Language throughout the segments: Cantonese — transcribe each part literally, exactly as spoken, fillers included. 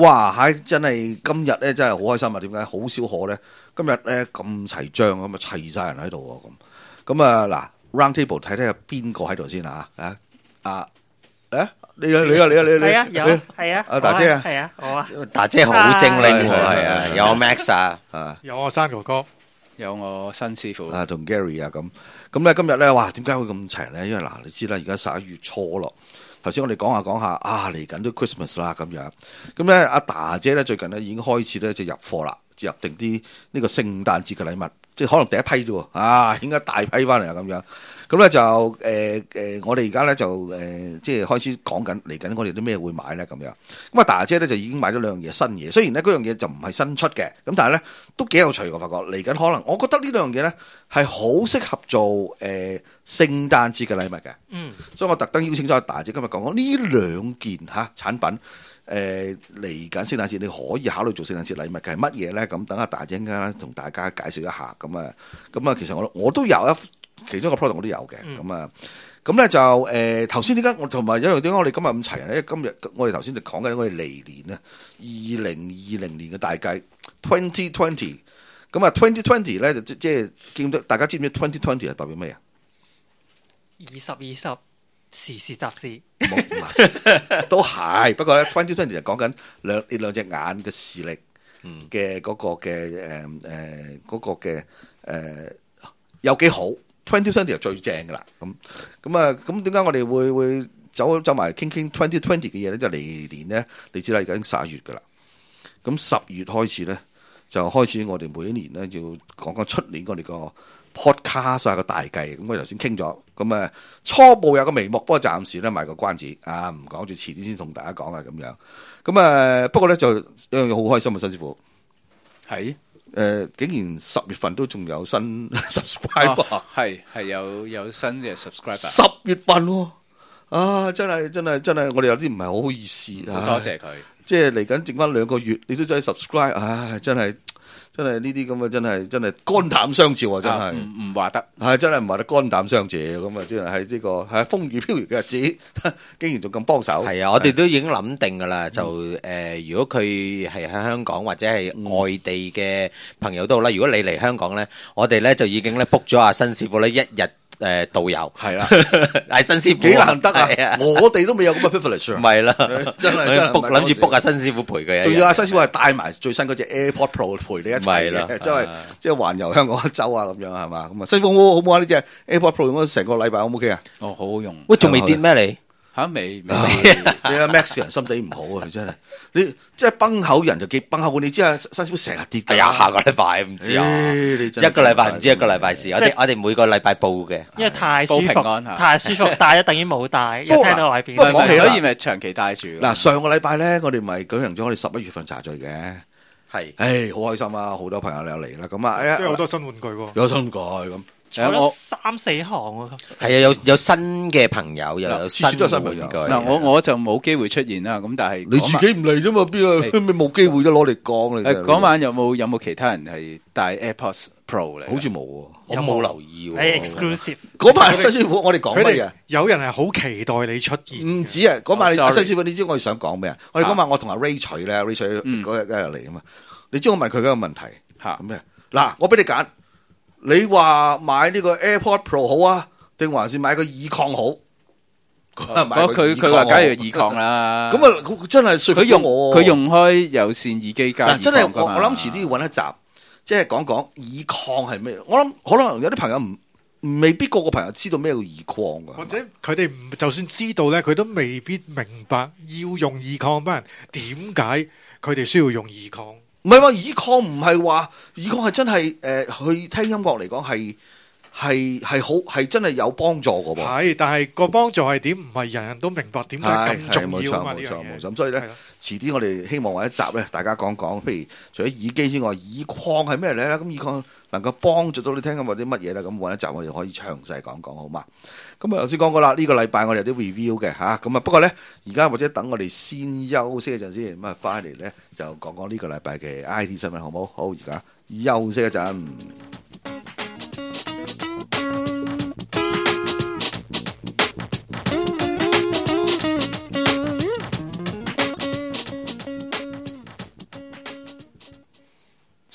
哇！係真係今日咧，真係好開心啊！點解好少可咧？今日咧咁齊張咁啊，齊晒人喺度喎咁。咁啊嗱 ，round table 睇睇有邊個喺度先啊？啊啊誒！你啊你啊你啊你係啊有係啊， 阿大姐啊係啊我啊， 大姐好精靈喎，係啊，有 Max 啊， 啊有我山哥哥， 有我新師傅啊同 Gary 啊咁。咁咧今日咧，哇！點解會咁齊咧？因為嗱，你知啦，而家十一月初咯。頭先我哋講下講下啊，嚟緊都 Christmas 啦咁樣。咁咧阿大姐咧最近咧已經開始咧就入貨啦，就入定啲呢個聖誕節嘅禮物，即係可能第一批啫喎，啊，應該大批翻嚟啊咁樣。咁咧就誒誒、呃呃，我哋而家咧就誒、呃，即係開始講緊嚟緊，我哋啲咩會買咧咁樣。咁啊，大姐咧就已經買咗兩樣嘢新嘢，雖然咧嗰樣嘢就唔係新出嘅，咁但係咧都幾有趣。我發覺嚟緊可能，我覺得呢兩樣嘢咧係好適合做誒、呃、聖誕節嘅禮物嘅。 嗯， 所以我特登邀請咗阿大姐今日講講呢兩件嚇產品。誒嚟緊聖誕節，你可以考慮做聖誕節禮物嘅係乜嘢咧？咁等阿大姐陣間同大家介紹一下。咁啊，咁啊，其實我我都有一其中一個 product 我都有嘅。咁啊、嗯，咁咧就誒頭先點解我同埋一樣點解我哋今日咁齊人咧？今日我哋頭先就講緊我哋嚟年啊，二零二零年嘅大計 twenty twenty。咁啊 twenty twenty 咧就即即係見到大家知唔知 twenty twenty 係代表咩啊？ 二十二十時事雜誌。 都係，不過咧 twenty twenty 就講緊兩呢兩隻眼嘅視力嘅嗰個嘅誒誒嗰個嘅誒、呃、有幾好 twenty twenty 就最正噶啦，咁咁啊咁點解我哋會會走走埋傾傾 twenty twenty 嘅嘢咧？就嚟年咧，你知啦，已經十一月噶啦，咁十月開始咧就開始我哋每一年咧要講講出年我哋個 podcast 啊個大計，咁我哋頭先傾咗，咁啊初步有個眉目，不過暫時咧賣個關子啊，唔講住，遲啲先同大家講啊咁樣。咁啊不過咧就一樣嘢好開心啊，新師傅係誒、呃，竟然十月份都仲有新 subscriber， 係係、哦、有有新嘅 subscriber， 十月份喎、哦、啊真係真係真係，我哋有啲唔係好好意思， 好多謝佢， 即係嚟緊剩翻兩個月，你都真係 subscribe，唉真係。真係呢啲咁嘅真係真係肝膽相照啊！真係唔唔話得， 係真係唔話得肝膽相照咁啊！真係喺呢個係風雨飄搖嘅日子，竟然仲咁幫手。 係啊，我哋都已經諗定㗎啦。就誒、呃，如果佢係喺香港或者係外地嘅朋友都好啦。如果你嚟香港咧，我哋咧就已經咧 book 咗阿新師傅咧一日。誒導遊係啦，係新師傅幾難得啊！我哋都未有咁嘅 privilege， 唔係啦， 真係真係 book 諗住 book 阿新師傅陪佢， 仲要阿新師傅係帶埋最新嗰隻 AirPod Pro 陪你一齊嘅，即係即係環遊香港一周啊咁樣係嘛？咁啊，新師傅好好唔好啊？呢隻 AirPod Pro 用咗成個禮拜 O 唔 OK 啊？ 哦，好好用。 喂，仲未跌咩你？ 嚇未？你阿 Max 嘅人心地唔好啊！你真係你即係崩口人就幾崩口，你知啊？新師傅成日跌㗎。 係啊，下個禮拜唔知啊，一個禮拜唔知一個禮拜事。我哋我哋每個禮拜報嘅， 因為太舒服，太舒服，戴咗等於冇戴，一聽到外邊。 講起所以咪長期戴住。 嗱，上個禮拜咧，我哋咪舉行咗我哋十一月份茶聚嘅，係，誒，好開心啊！好多朋友又嚟啦，咁啊， 即係好多新玩具喎， 有新玩具咁。 坐咗三四行喎， 係啊，有有新嘅朋友，又有新嘅玩具。 嗱，我我就冇機會出現啦。咁但係你自己唔嚟啫嘛，邊啊咩冇機會啫，攞嚟講嚟。 誒，嗰晚有冇有冇其他人係帶 AirPods Pro 嚟？ 好似冇喎， 我冇留意喎。 係 exclusive。 嗰晚新師傅，我哋講乜嘢？ 有人係好期待你出現。 唔止啊，嗰晚新師傅，你知我哋想講咩啊？我哋嗰晚我同阿 Ray 取咧，Ray 取嗰日嗰日嚟啊嘛。你知我問佢嗰個問題嚇咩？嗱，我俾你揀。你話買呢個 AirPod Pro 好啊，定還是買個耳抗好？ 佢佢話梗係耳抗啦。 咁啊，真係說服咗我。 佢用開有線耳機加耳抗。 真係我我諗遲啲要揾一集，即係講講耳抗係咩？我諗可能有啲朋友唔未必個個朋友知道咩叫耳抗噶。 或者佢哋唔就算知道咧，佢都未必明白要用耳抗班人點解佢哋需要用耳抗。 唔係話耳抗唔係話耳抗係真係誒、呃、去聽音樂嚟講係係係好係真係有幫助嘅噃。 係，但係個幫助係點？唔係人人都明白點解咁重要啊嘛？ 冇錯冇錯冇錯。咁所以咧，遲啲我哋希望話一集咧，大家講講，譬如除咗耳機之外，耳抗係咩嚟咧？咁耳抗能夠幫助到你聽緊或者乜嘢咧？咁揾一集我哋可以詳細講講，好嘛？咁啊頭先講過啦，呢、呢個禮拜我哋有啲 review 嘅嚇，咁啊不過咧而家或者等我哋先休息一陣先，咁啊翻嚟咧就講講呢個禮拜嘅 I T 新聞好唔好？好，而家休息一陣。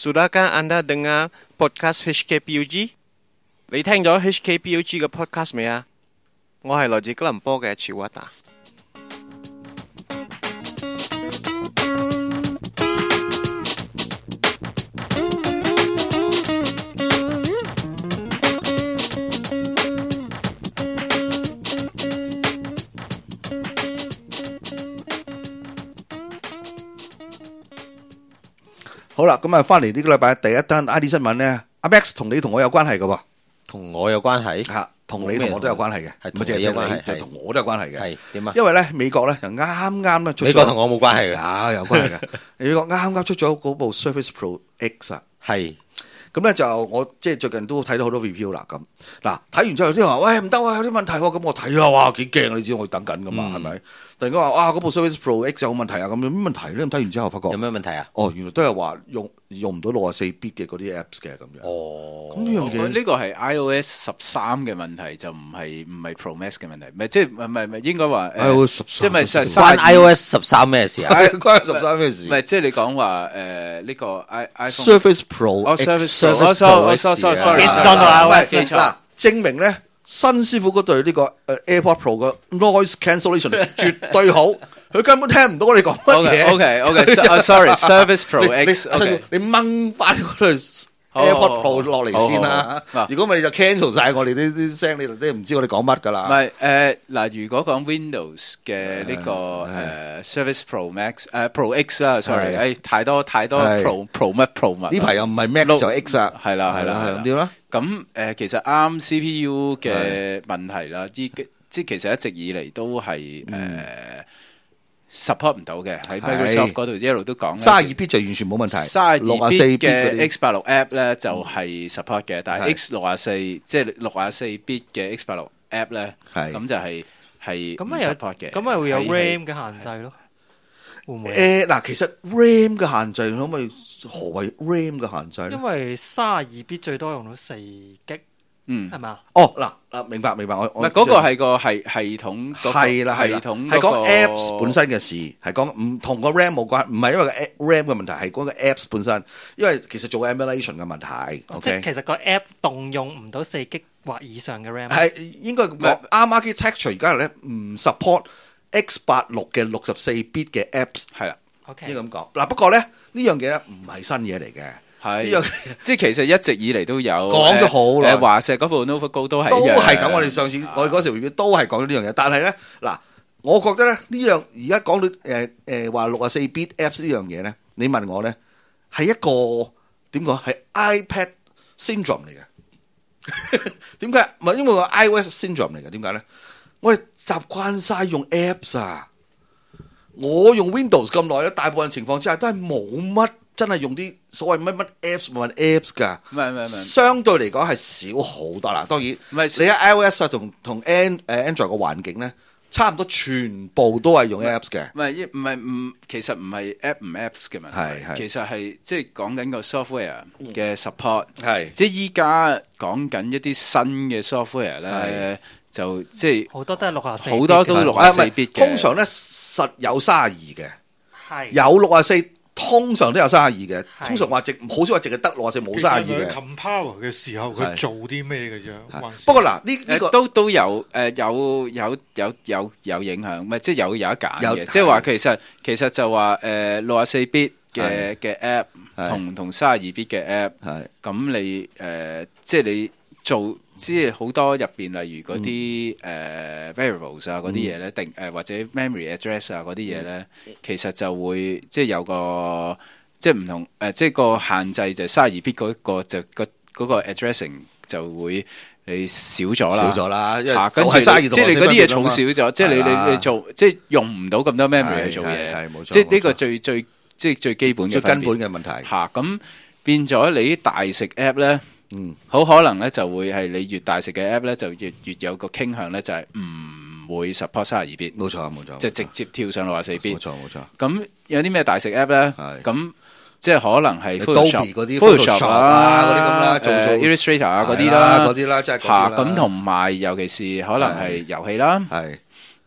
Sudahkah anda dengar podcast H K P U G？ 你聽咗 H K P U G 嘅 podcast 未啊？我係來自吉隆坡嘅 Chiwata。 好啦，咁啊，翻嚟呢個禮拜第一單 I T 新聞咧，阿 Max 同你同我有關係嘅喎， 同我有關係， 嚇，同你同我都有關係嘅， 係唔係淨係有關係， 就同我都有關係嘅。 係點啊？ 因為咧美國咧就啱啱咧出咗， 美國同我冇關係嘅， 啊有關係嘅。美國啱啱出咗嗰部 Surface Pro X 啊， 係咁咧就我即係最近都睇到好多 review 啦。咁嗱睇完之後有啲人話喂唔得啊，有啲問題喎。咁我睇啦，哇幾驚啊！你知我等緊噶嘛，係咪？突然間話哇嗰部 Surface Pro X 有問題啊，咁有咩問題咧？咁睇完之後發覺有咩問題啊？ 哦，原來都係話用用唔到六十四 bit 嘅嗰啲 apps 嘅咁樣。 哦， 咁呢樣嘢呢個係 iOS 十三嘅問題，就唔係唔係 Pro Max 嘅問題，唔係即係唔係唔係應該話 iOS 十三即係咪實關 iOS 十三咩事啊？ 關十三咩事？ 唔係即係你講話誒呢個 i iPhone Surface Pro 哦 X Surface Surface Pro Pro sorry X 啊 sorry 記錯咗啊，喂，記錯。 嗱，證明咧新師傅嗰對呢個誒 AirPod Pro 嘅 noise cancellation 絕對好，佢根本聽唔到我哋講乜 OK 嘢。 OK OK sorry Surface Pro 你 X 你 OK 你掹翻嗰對好 AirPod 好 Pro 落嚟先啦好好好。 如果唔係你就 cancel 晒我哋呢啲聲，你就都唔知我哋講乜噶唔啦。 係誒嗱，如果講 Windows 嘅呢個係誒 Surface Pro Max 誒 Pro X 啦，sorry， 係誒太多太多係 Pro Pro 乜 Pro 乜呢排又唔係 Max 就 X 啊， 係啦係啦係啦咁點啦？ 咁誒其實啱 C P U 嘅問題啦，依即係其實一直以嚟都係誒 support 唔到嘅，喺 Microsoft 嗰度一路都講三十二 bit 就完全冇問題， 三十二六十四 bit bit 嗰嘅啲 X 八六 app 咧就係 support 嘅，但係係 X 六十四即係六十四 bit 嘅 X 八六 app 咧， 係咁就係係唔咁咪有 support 嘅， 咁咪會有係 RAM 嘅限制咯，會唔會啊？ 誒嗱，其實 RAM 嘅限制可唔可以何謂 RAM 嘅限制咧因？為三十二 bit 最多用到四 G， 嗯係咪啊？ 哦嗱嗱，明白明白，我我唔係嗰個係個系系統嗰個係啦係啦， 系統係講嗰個 Apps 本身嘅事，係講唔同個 RAM 冇關，唔係因為個 RAM 嘅問題，係嗰個 Apps 本身，因為其實做 emulation 嘅問題，OK， 即係其實個 app 動用唔到四 G 或以上嘅 RAM。 係應該咁講啱 architecture 而家咧唔 support X 八六嘅六十四 bit 嘅 Apps， 係啦， OK， 應該咁講。嗱不過咧呢樣嘢咧唔係新嘢嚟嘅。呢樣係即係其實一直以嚟都有講咗好耐誒華碩嗰部 Nova Go 都係都一樣係咁，我哋上次我哋嗰時 review 都係講咗呢樣嘢，但係咧嗱，我覺得咧呢樣而家講到誒誒話六十四 bit apps 呢樣嘢咧，你問我咧係一個點講係 iPad syndrome 嚟嘅，點解？唔係因為個 iOS syndrome 嚟嘅，點解咧？我哋習慣晒用 apps 啊，我用 Windows 咁耐咧，大部分情況之下都係冇乜。真係用啲所謂乜乜 apps 乜乜 apps 㗎， 唔係唔係唔係， 相對嚟講係少好多啦。當然， 唔係你喺 iOS 啊同同 An 誒 Android 個環境咧，差唔多全部都係用 apps 嘅。 唔係唔係唔，其實唔係 app 唔 apps 嘅問係係題，其實係即係講緊個 software 嘅 support， 係即係依家講緊一啲新嘅 software 咧，就即係好多都係六十四， 好多都六十四 bit 嘅。 通常咧實有三十二嘅， 係有六十四。通常都有三十二嘅， 係通常話直好少話淨係得六十四冇三十二嘅。 compower 嘅時候，佢做啲咩嘅啫？還是不過嗱，呢呢個誒都都有誒有有有有有影響，唔係即係有有得揀有嘅，即係話其實其實就話誒六十四 bit 嘅嘅 app 係同同三十二 bit 嘅 app， 係咁你誒即係你做即係好多入邊，例如嗰啲誒 variables 啊嗰啲嘢咧，定誒或者 memory address 啊嗰啲嘢咧，其實就會即係有個即係唔同誒，即係個限制就係三十二 bit 嗰個就個嗰個 addressing 就會你少咗啦， 少咗啦，因為嚇，跟住就係三十二你即係你嗰啲嘢儲少咗，即係你係啊你你做即係用唔到咁多 memory 去做係嘢， 係冇錯即係呢個冇錯最最即係最基本嘅最根分別本嘅問題。 嚇。咁變咗你啲大食 app 咧， 嗯， 好可能咧就會係你越大食嘅 app 咧，就越越有個傾向咧，就係唔會 support 三十二 bit， 冇錯冇錯， 就直接跳上六十四 bit 冇。錯冇錯。 咁有啲咩大食 app 咧？ 係咁即係可能係 Adobe 嗰啲 Photoshop Photoshop 啊嗰啲咁啦誒做做 Illustrator 啊嗰啲係啦啦， 嗰啲啦，即係嗰啲嚇啦咁同埋尤其是可能係遊戲啦， 係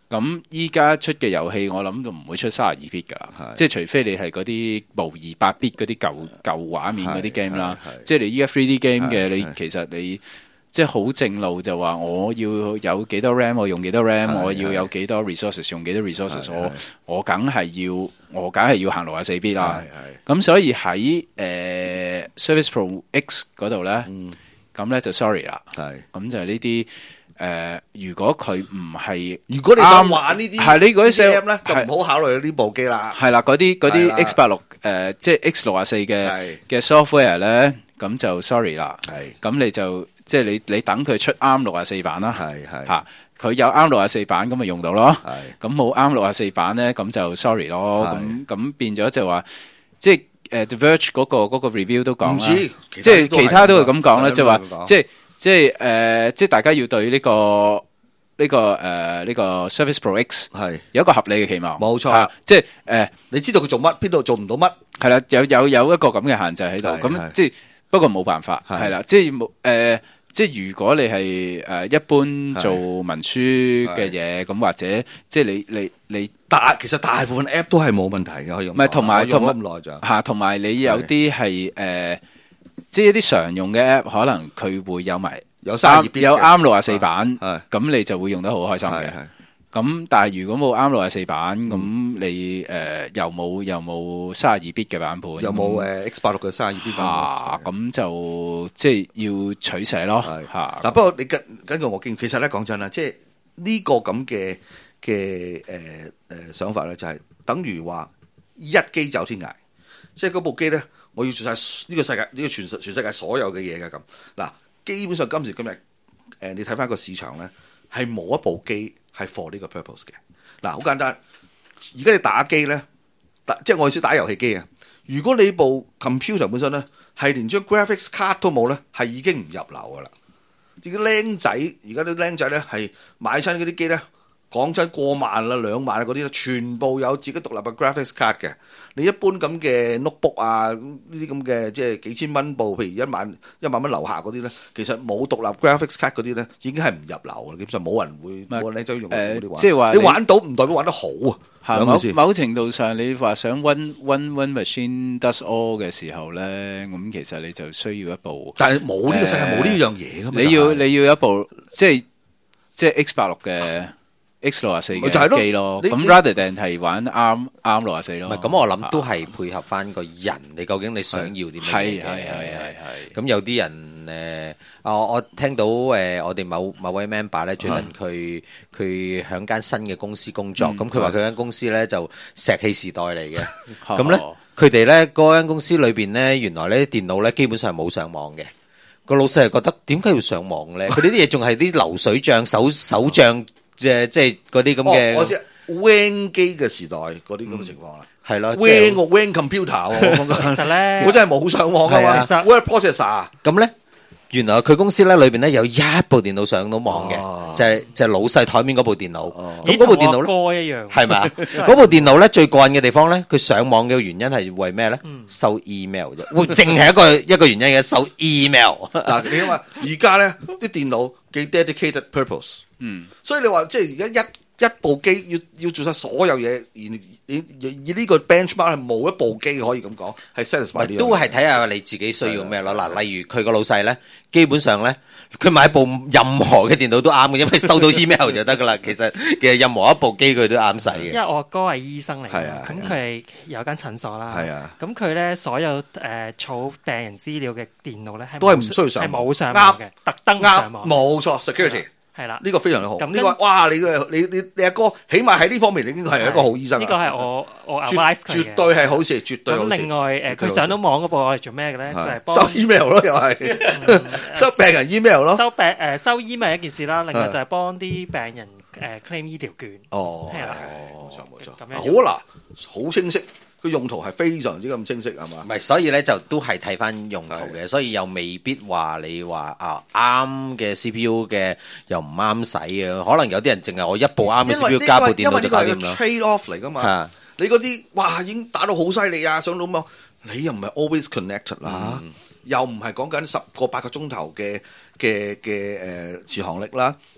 咁依家出嘅遊戲，我諗就唔會出三十二 bit 噶啦， 係即係除非你係嗰啲模擬八 bit 嗰啲舊舊畫面嗰啲 game 啦係係係， 即係你依家 three D game 嘅，你係係其實你即係好正路就話我要有幾多 RAM，我用幾多 RAM， 係我要係有幾多 resources，用幾多 resources， 係我係我梗係要我梗係要行六十四 bit 啦係。 咁所以喺誒 Surface Pro X 嗰度咧， 嗯咁咧就 sorry 啦。 係。 咁就係呢啲誒，如果佢唔係如果你想玩呢啲係呢嗰啲 game 咧，就係唔好考慮呢部機啦。 係啦，嗰啲嗰啲係啦 X 八六誒，即係 X 六十四嘅係嘅 software 咧，咁就 sorry 啦。 係咁你就即係你你等佢出啱六十四版啦。 係係嚇，佢有啱六十四版咁咪用到咯。 係咁冇啱六十四版咧，咁就 sorry 咯。 係咁咁變咗就話，即係誒 The Verge 嗰個嗰個 review 都講啦， 唔知即係其他都係咁講啦， 其即係話他都係咁講即係即係誒，即係大家要對呢個呢個誒呢個 Surface Pro X 係有一個合理嘅期望， 冇錯啊即係誒你知道佢做乜，邊度做唔到乜？ 係啦，有有有一個咁嘅限制喺度， 係係咁即係不過冇辦法係係啦，即係冇誒。即係如果你係誒一般做文書嘅嘢，咁或者即係你你你大其實大部分 app 都係冇問題嘅，可以用。 唔係同埋我用同咗咁耐就嚇，同埋你有啲係誒，即係一啲常用嘅 app，可能佢會有埋有三十二 bit 有嘅啱六十四版， 係咁你就會用得好開心嘅。 係係咁但係如果冇啱六十四版，咁你誒又冇又冇三十二 bit 嘅版本， 有冇誒 X 八六嘅三十二 bit 嚇？咁就即係要取捨咯係嚇。 嗱，不過你根根據我經驗，其實咧講真啦，即係呢個咁嘅嘅誒誒想法咧，就係等於話一機走天涯，即係嗰部機咧，我要做晒呢個世界呢個全世全世界所有嘅嘢嘅咁。嗱，基本上今時今日誒，你睇翻個市場咧，係冇一部機係 for 呢個 purpose 嘅。嗱，好簡單，而家你打機咧，打即係我意思打遊戲機啊。如果你部 computer 本身咧係連張 graphics card 都冇咧，係已經唔入流噶啦。啲僆仔而家啲僆仔咧係買親嗰啲機咧，講真過萬啦、兩萬啊嗰啲咧，全部有自己獨立嘅 graphics card 嘅。你一般咁嘅 notebook 啊，呢啲咁嘅即係幾千蚊部，譬如一萬一萬蚊樓下嗰啲咧，其實冇獨立 graphics card 嗰啲咧，已經係唔入流嘅。基本上冇人會冇僆仔用嗰啲玩。 即係話你玩到唔代表玩得好啊。 係兩回事某某程度上，你話想 one one one machine does all 嘅時候咧，咁其實你就需要一部， 但係冇呢個世界冇呢樣嘢噶嘛。 你要就係你要一部即係即係 X 八六嘅 X 六十四咪就係咯嘅機咯。咁你你 rather than 係玩啱啱六十四咯。 唔係咁，我諗都係配合翻個人，你究竟你想要啲咩係嘢嘅？ 係係係係。 咁有啲人誒，我我聽到誒，我哋某某位 member 咧，最近佢佢喺間新嘅公司工作，咁佢話佢間公司咧就石器時代嚟嘅，咁咧佢哋咧嗰間公司裏邊咧，原來咧電腦咧基本上冇上網嘅。個老細係覺得點解要上網咧？佢哋啲嘢仲係啲流水帳、手手帳，即係即係嗰啲咁嘅。 哦，我知 WAN 機嘅時代嗰啲咁嘅情況啦。 係咯 WAN 個 WAN computer 喎，我講緊其實咧我真係冇上網噶嘛係啊 ，word processor 咁咧，原來佢公司咧裏邊咧有一部電腦上到網嘅， 哦就係就係老細台面嗰部電腦。 哦咁嗰部電腦咧。 歌一樣， 係咪啊？嗰部電腦咧最過癮嘅地方咧，佢上網嘅原因係為咩咧？收 email 啫，會淨係一個一個原因嘅，收 email。 嗱，你諗下，而家咧啲電腦幾 dedicated purpose， 嗯， 所以你話即係而家一一部機要要做晒所有嘢，而以以呢個 benchmark 係冇一部機可以咁講係 satisfy 呢樣嘢都係睇下你自己需要咩咯。嗱，例如佢個老細咧，基本上咧，佢買部任何嘅電腦都啱嘅，因為收到 email 就得噶啦。其實其實任何一部機佢都啱使嘅。 因為我阿哥係醫生嚟嘅， 係啊咁佢係有間診所啦， 係啊咁佢咧所有誒儲病人資料嘅電腦咧係都係唔冇需要上網係冇上網嘅，特登唔上啱， 網， 冇錯 security。 係啦。 呢個非常之好。 咁呢個哇，你嘅你你你阿哥，起碼喺呢方面你已經係一個好醫生啊。 呢個係我我絕 advice 佢嘅絕對係好事，絕對好事。 咁另外誒，佢上到網嗰部我哋做咩嘅咧？就係幫收 email 咯，又係收病人 email 咯。 收病誒收 email 一件事啦，另外就係幫啲病人誒 claim 醫療券。 哦， 係啦冇錯冇錯。 咁樣好嗱，好清晰，個用途係非常之咁清晰，係嘛唔？係，所以咧就都係睇翻用途嘅，所以又未必話你話啊啱嘅 C P U 嘅又唔啱使嘅，可能有啲人淨係我一部啱嘅 C P U 加部電腦就搞掂啦。 trade off 嚟噶嘛嚇？ 你嗰啲哇已經打到好犀利啊，上到咁，你又唔係 always connected 啦，又唔係講緊十個八個鐘頭嘅嘅嘅誒持航力啦。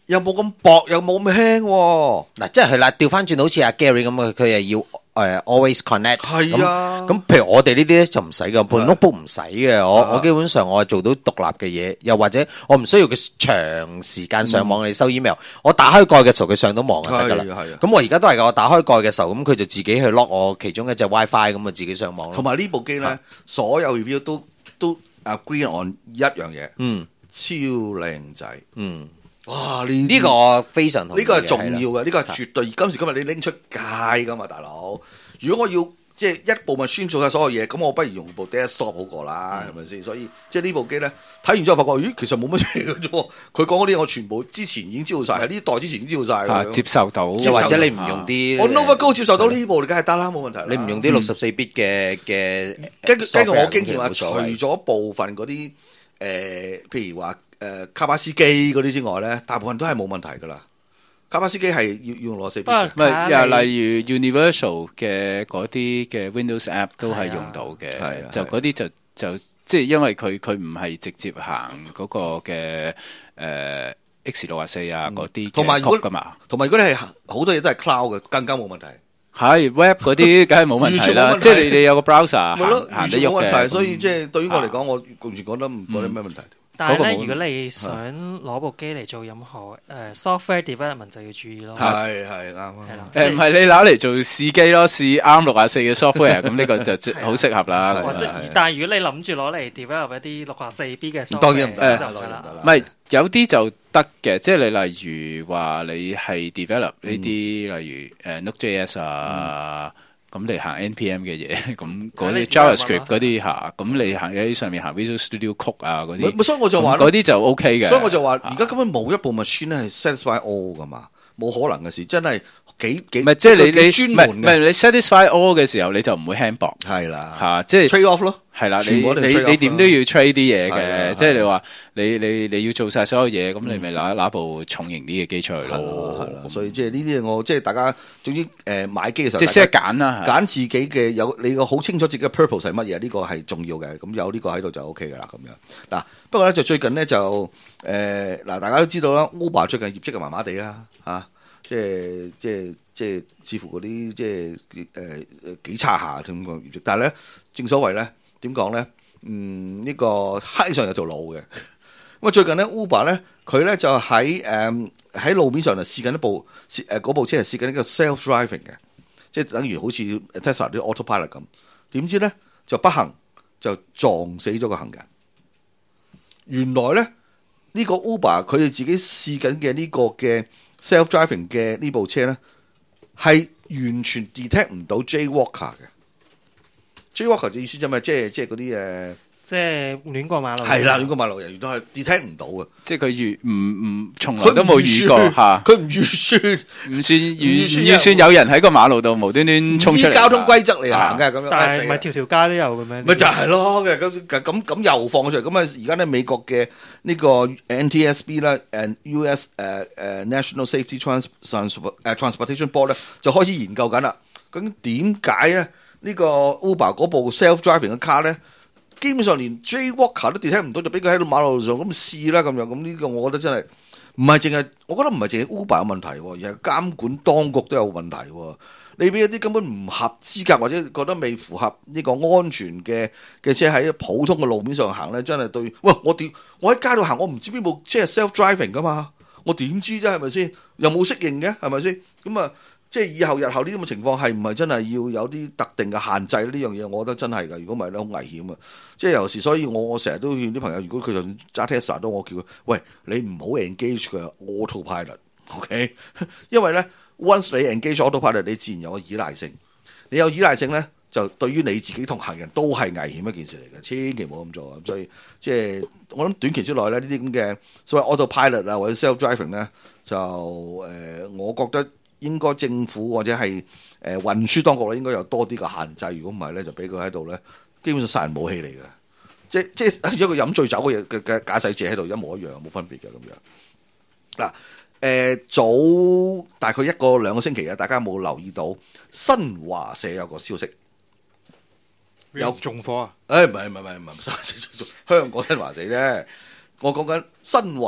又冇咁薄，又冇咁輕喎。 嗱，即係係啦，調翻轉好似阿 Gary 咁嘅，佢係要誒、呃、always connect。 係啊， 咁譬如我哋呢啲咧就唔使嘅，部 notebook 唔使嘅。我啊我基本上我係做到獨立嘅嘢，又或者我唔需要佢長時間上網嚟收 email。我打開蓋嘅時候，佢上到網就得㗎啦。 係啊係啊咁我而家都係㗎，我打開蓋嘅時候，咁佢就自己去 lock 我其中一隻 WiFi，咁啊自己上網咯。 同埋呢部機咧，所有 review 都都 agree on 一樣嘢， 嗯超靚仔。 嗯， 哇！呢呢個我非常同意嘅呢個係重要係啦嘅，呢個係絕對。今時今日你拎出街噶嘛，大佬。如果我要即係一部咪宣做晒所有嘢，咁我不如用部 desktop 好過啦，係咪先？所以即係呢部機咧，睇完之後發覺，咦，其實冇乜嘢嘅啫喎。佢講嗰啲我全部之前已經知道晒，喺呢代之前已經知道晒啊㗎。 接受到， 又或者你唔用啲我 Nova Go 接受到呢部，你梗係得啦，冇問題啦。 你唔用啲六十四 bit 嘅嘅， 根據根據我經驗啊， 冇除所謂咗部分嗰啲誒，譬如話誒卡巴斯基嗰啲之外咧，大部分都係冇問題噶啦。卡巴斯基係要要用六十四 bit 嘅。 不過唔係又例如 Universal 嘅嗰啲嘅 Windows App 都係用到嘅， 係啊就嗰啲就就即係因為佢佢唔係直接行嗰個嘅誒 X 六十四啊嗰啲同埋如果噶嘛， 同埋如果你係好多嘢都係 cloud 嘅，更加冇問題。 係 Web 嗰啲梗係冇問題啦， 完全冇問題即係你你有個 browser 咪咯行，行完得喐嘅， 全冇問題。所以即係對於我嚟啊講，我完全覺得唔覺得咩問題。 但係咧， 嗰個冇如果你想攞部機嚟做任何誒 software development 就要注意咯。 係係啱啊。 係啦， 誒唔係你攞嚟做試機咯，試 A R M 六十四嘅 software，咁呢個就最好適合啦。 或者係係但係如果你諗住攞嚟 develop 一啲六十四 bit 嘅 software， 當然唔得就唔得啦。 當然唔得啦。 唔係有啲就得嘅，即係你例如話你係 develop 呢啲，例如誒 Node.js 啊，咁你行 N P M 嘅嘢，咁嗰啲 JavaScript 嗰啲嚇，咁你行喺上面行 Visual Studio Code 啊嗰啲， 咪所以我就話咯咁嗰啲就 OK 嘅。 所以我就話，而家根本冇一部 machine 咧係 satisfy all 噶嘛，冇可能嘅事，真係幾幾唔係即係你幾你唔係專門嘅， 唔係你 satisfy all 嘅時候，你就唔會輕薄係啦， 嚇，即係 trade off 咯， 係啦，你全部一定你 trade off 你點都要 trade 啲嘢係啊嘅，即係你話你你你要做晒所有嘢，咁你咪拿拿部重型啲嘅機出去係啦咯， 係啦，所以即係呢啲嘢我即係大家總之誒買機嘅時候， 即係識得大家揀啦， 揀自己嘅有你個好清楚自己嘅 purpose 係乜嘢，呢個係重要嘅。咁有呢個喺度就 O K 噶啦咁樣。嗱，不過咧就最近咧就誒嗱，大家都知道啦，Uber 最近業績就麻麻地啦嚇，即係即係即係似乎嗰啲即係誒誒幾差下咁個業績。但係咧正所謂咧點講咧，嗯呢個黑上有條路嘅。咁啊最近咧 Uber 咧佢咧就喺誒喺路面上就試緊一部誒嗰部車係試緊一個 self driving 嘅。即係等於好似 Tesla 啲 autopilot 咁，點知咧就不幸就撞死咗個行人。原來咧呢、這個 Uber 佢哋自己試緊嘅呢個嘅 self driving 嘅呢部車咧，係完全 detect 唔到 jaywalker 嘅。jaywalker 嘅意思就係即係即係嗰啲誒即係亂過馬路。 係啦，亂過馬路人員都係 detect 唔到嘅。 即係佢預唔唔從來佢都冇遇過嚇， 佢唔預算， 唔算預預算預算有人喺個馬路度無端端衝出嚟， 依交通規則嚟行嘅咁樣。 但哎死啦係唔係條條街都有嘅咩？ 咪就係咯嘅咁咁咁又放出嚟，咁啊而家咧美國嘅呢個 N T S B 啦，誒 U S 誒誒 National Safety Trans Trans 誒 Transportation Board 咧就開始研究緊啦。究竟點解咧呢個 Uber 嗰部 self driving 嘅 car 咧，基本上連 jaywalker 都 detect 唔到，就俾佢喺度馬路上咁試啦咁樣。咁呢個我覺得真係唔係淨係，我覺得唔係淨係 Uber 有問題，而係監管當局都有問題。你俾一啲根本唔合資格或者覺得未符合呢個安全嘅嘅車喺普通嘅路面上行咧，真係對。喂，我點我喺街度行，我唔知邊部車係 self driving 噶嘛？我點知啫？係咪先？又冇適應嘅，係咪先？咁啊，即係以後日後呢啲咁嘅情況係唔係真係要有啲特定嘅限制呢樣嘢？我覺得真係㗎。如果唔係咧，好危險啊！即係有時，所以我我成日都勸啲朋友，如果佢就算揸 Tesla 都，我叫佢喂，你唔好 engage 佢 autopilot，OK？、Okay? 因為咧。Once 你 engage autopilot，你自然有個依賴性。你有依賴性咧，就對於你自己同行人都係危險一件事嚟嘅，千祈唔好咁做啊！所以即係我諗短期之內咧，呢啲咁嘅所謂 autopilot 啊或者 self driving 咧，就誒、呃，我覺得應該政府或者係誒、呃、運輸當局咧，應該有多啲嘅限制。如果唔係咧，就俾佢喺度咧，基本上殺人武器嚟嘅。即即係一個飲醉酒嘅嘅嘅駕駛者喺度一模一樣，冇分別嘅咁樣嗱。誒、呃，早大概一個兩個星期啊，大家有冇留意到新華社有個消息？ 有縱火啊？ 誒、哎，唔係唔係唔係唔係，香港新華社啫。我講緊新華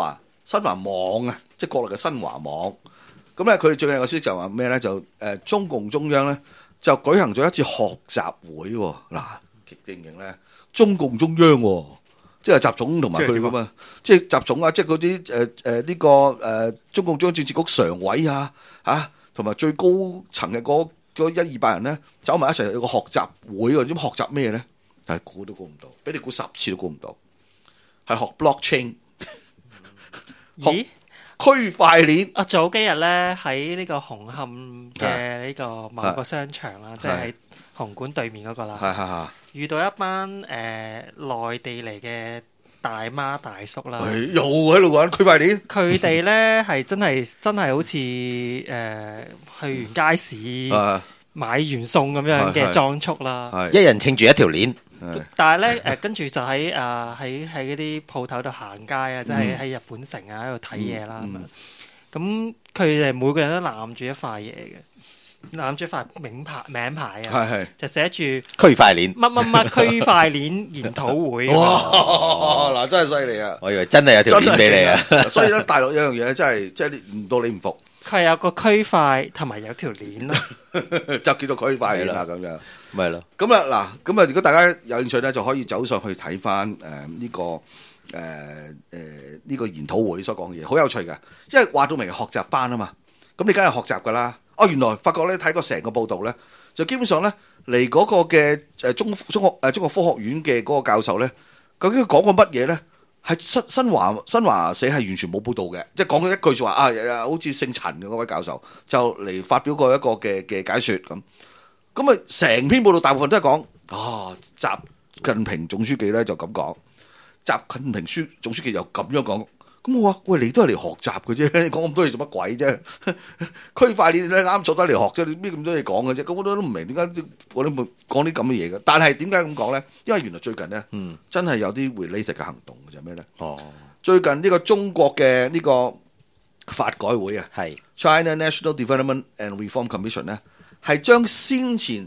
新華網啊，即係國內嘅新華網。咁咧，佢哋最近有個消息就話咩咧？就誒、呃、中共中央咧就舉行咗一次學習會喎。嗱，認唔認咧？中共中央喎、即係習總同埋佢咁啊，即係習總啊，即係嗰啲誒誒呢個誒、呃、中共中央政治局常委啊，嚇同埋最高層嘅嗰嗰一二百人咧，走埋一齊有個學習會喎。點學習咩咧？但係估都估唔到，俾你估十次都估唔到，係學 blockchain。 咦？ 區塊鏈啊，早幾日咧喺呢個紅磡嘅呢個某個商場啦，即係喺紅館對面嗰個啦， 係係係。 遇到一班誒、呃、內地嚟嘅大媽大叔啦， 係又喺度玩區塊鏈。 佢哋咧係真係真係好似誒、呃、去完街市啊， 買完餸咁樣嘅裝束啦。 係一人稱住一條鏈， 係但係咧誒，跟住就喺誒喺喺嗰啲鋪頭度行街啊，即係喺日本城啊喺度睇嘢啦咁樣。咁佢哋每個人都攬住一塊嘢嘅。攬住塊名牌名牌啊， 係係就寫住區塊鏈。 乜乜乜區塊鏈研討會。 哇！嗱，真係犀利啊！ 我以為真係有條鏈俾你啊！ 所以咧，大陸有樣嘢真係，即係你唔到你唔服， 佢係有個區塊同埋有條鏈咯， 就叫做區塊鏈啦咁樣。 咪係咯， 咁啊嗱，咁啊，如果大家有興趣咧，就可以走上去睇翻誒呢個誒誒呢個研討會所講嘅嘢，好有趣嘅。因為話到明係學習班啊嘛，咁你梗係學習噶啦。哦，原來發覺咧睇過成個報道咧，就基本上咧嚟嗰個嘅誒中中學誒中國科學院嘅嗰個教授咧，究竟佢講過乜嘢咧？係新新華新華社係完全冇報導嘅，即係講咗一句就話啊，好似姓陳嘅嗰位教授就嚟發表過一個嘅嘅解説咁。咁啊，成篇報道大部分都係講啊，習近平總書記咧就咁講，習近平書總書記又咁樣講。咁我話喂，你都係嚟學習嘅啫，你講咁多嘢做乜鬼啫？區塊鏈咧啱做得嚟學啫，你邊咁多嘢講嘅啫？咁我都唔明點解我都冇講啲咁嘅嘢嘅。但係點解咁講咧？因為原來最近咧，嗯、真係有啲 related 嘅行動嘅就係咩咧？哦，最近呢個中國嘅呢個發改會啊，係 China National Development and Reform Commission 咧，係將先前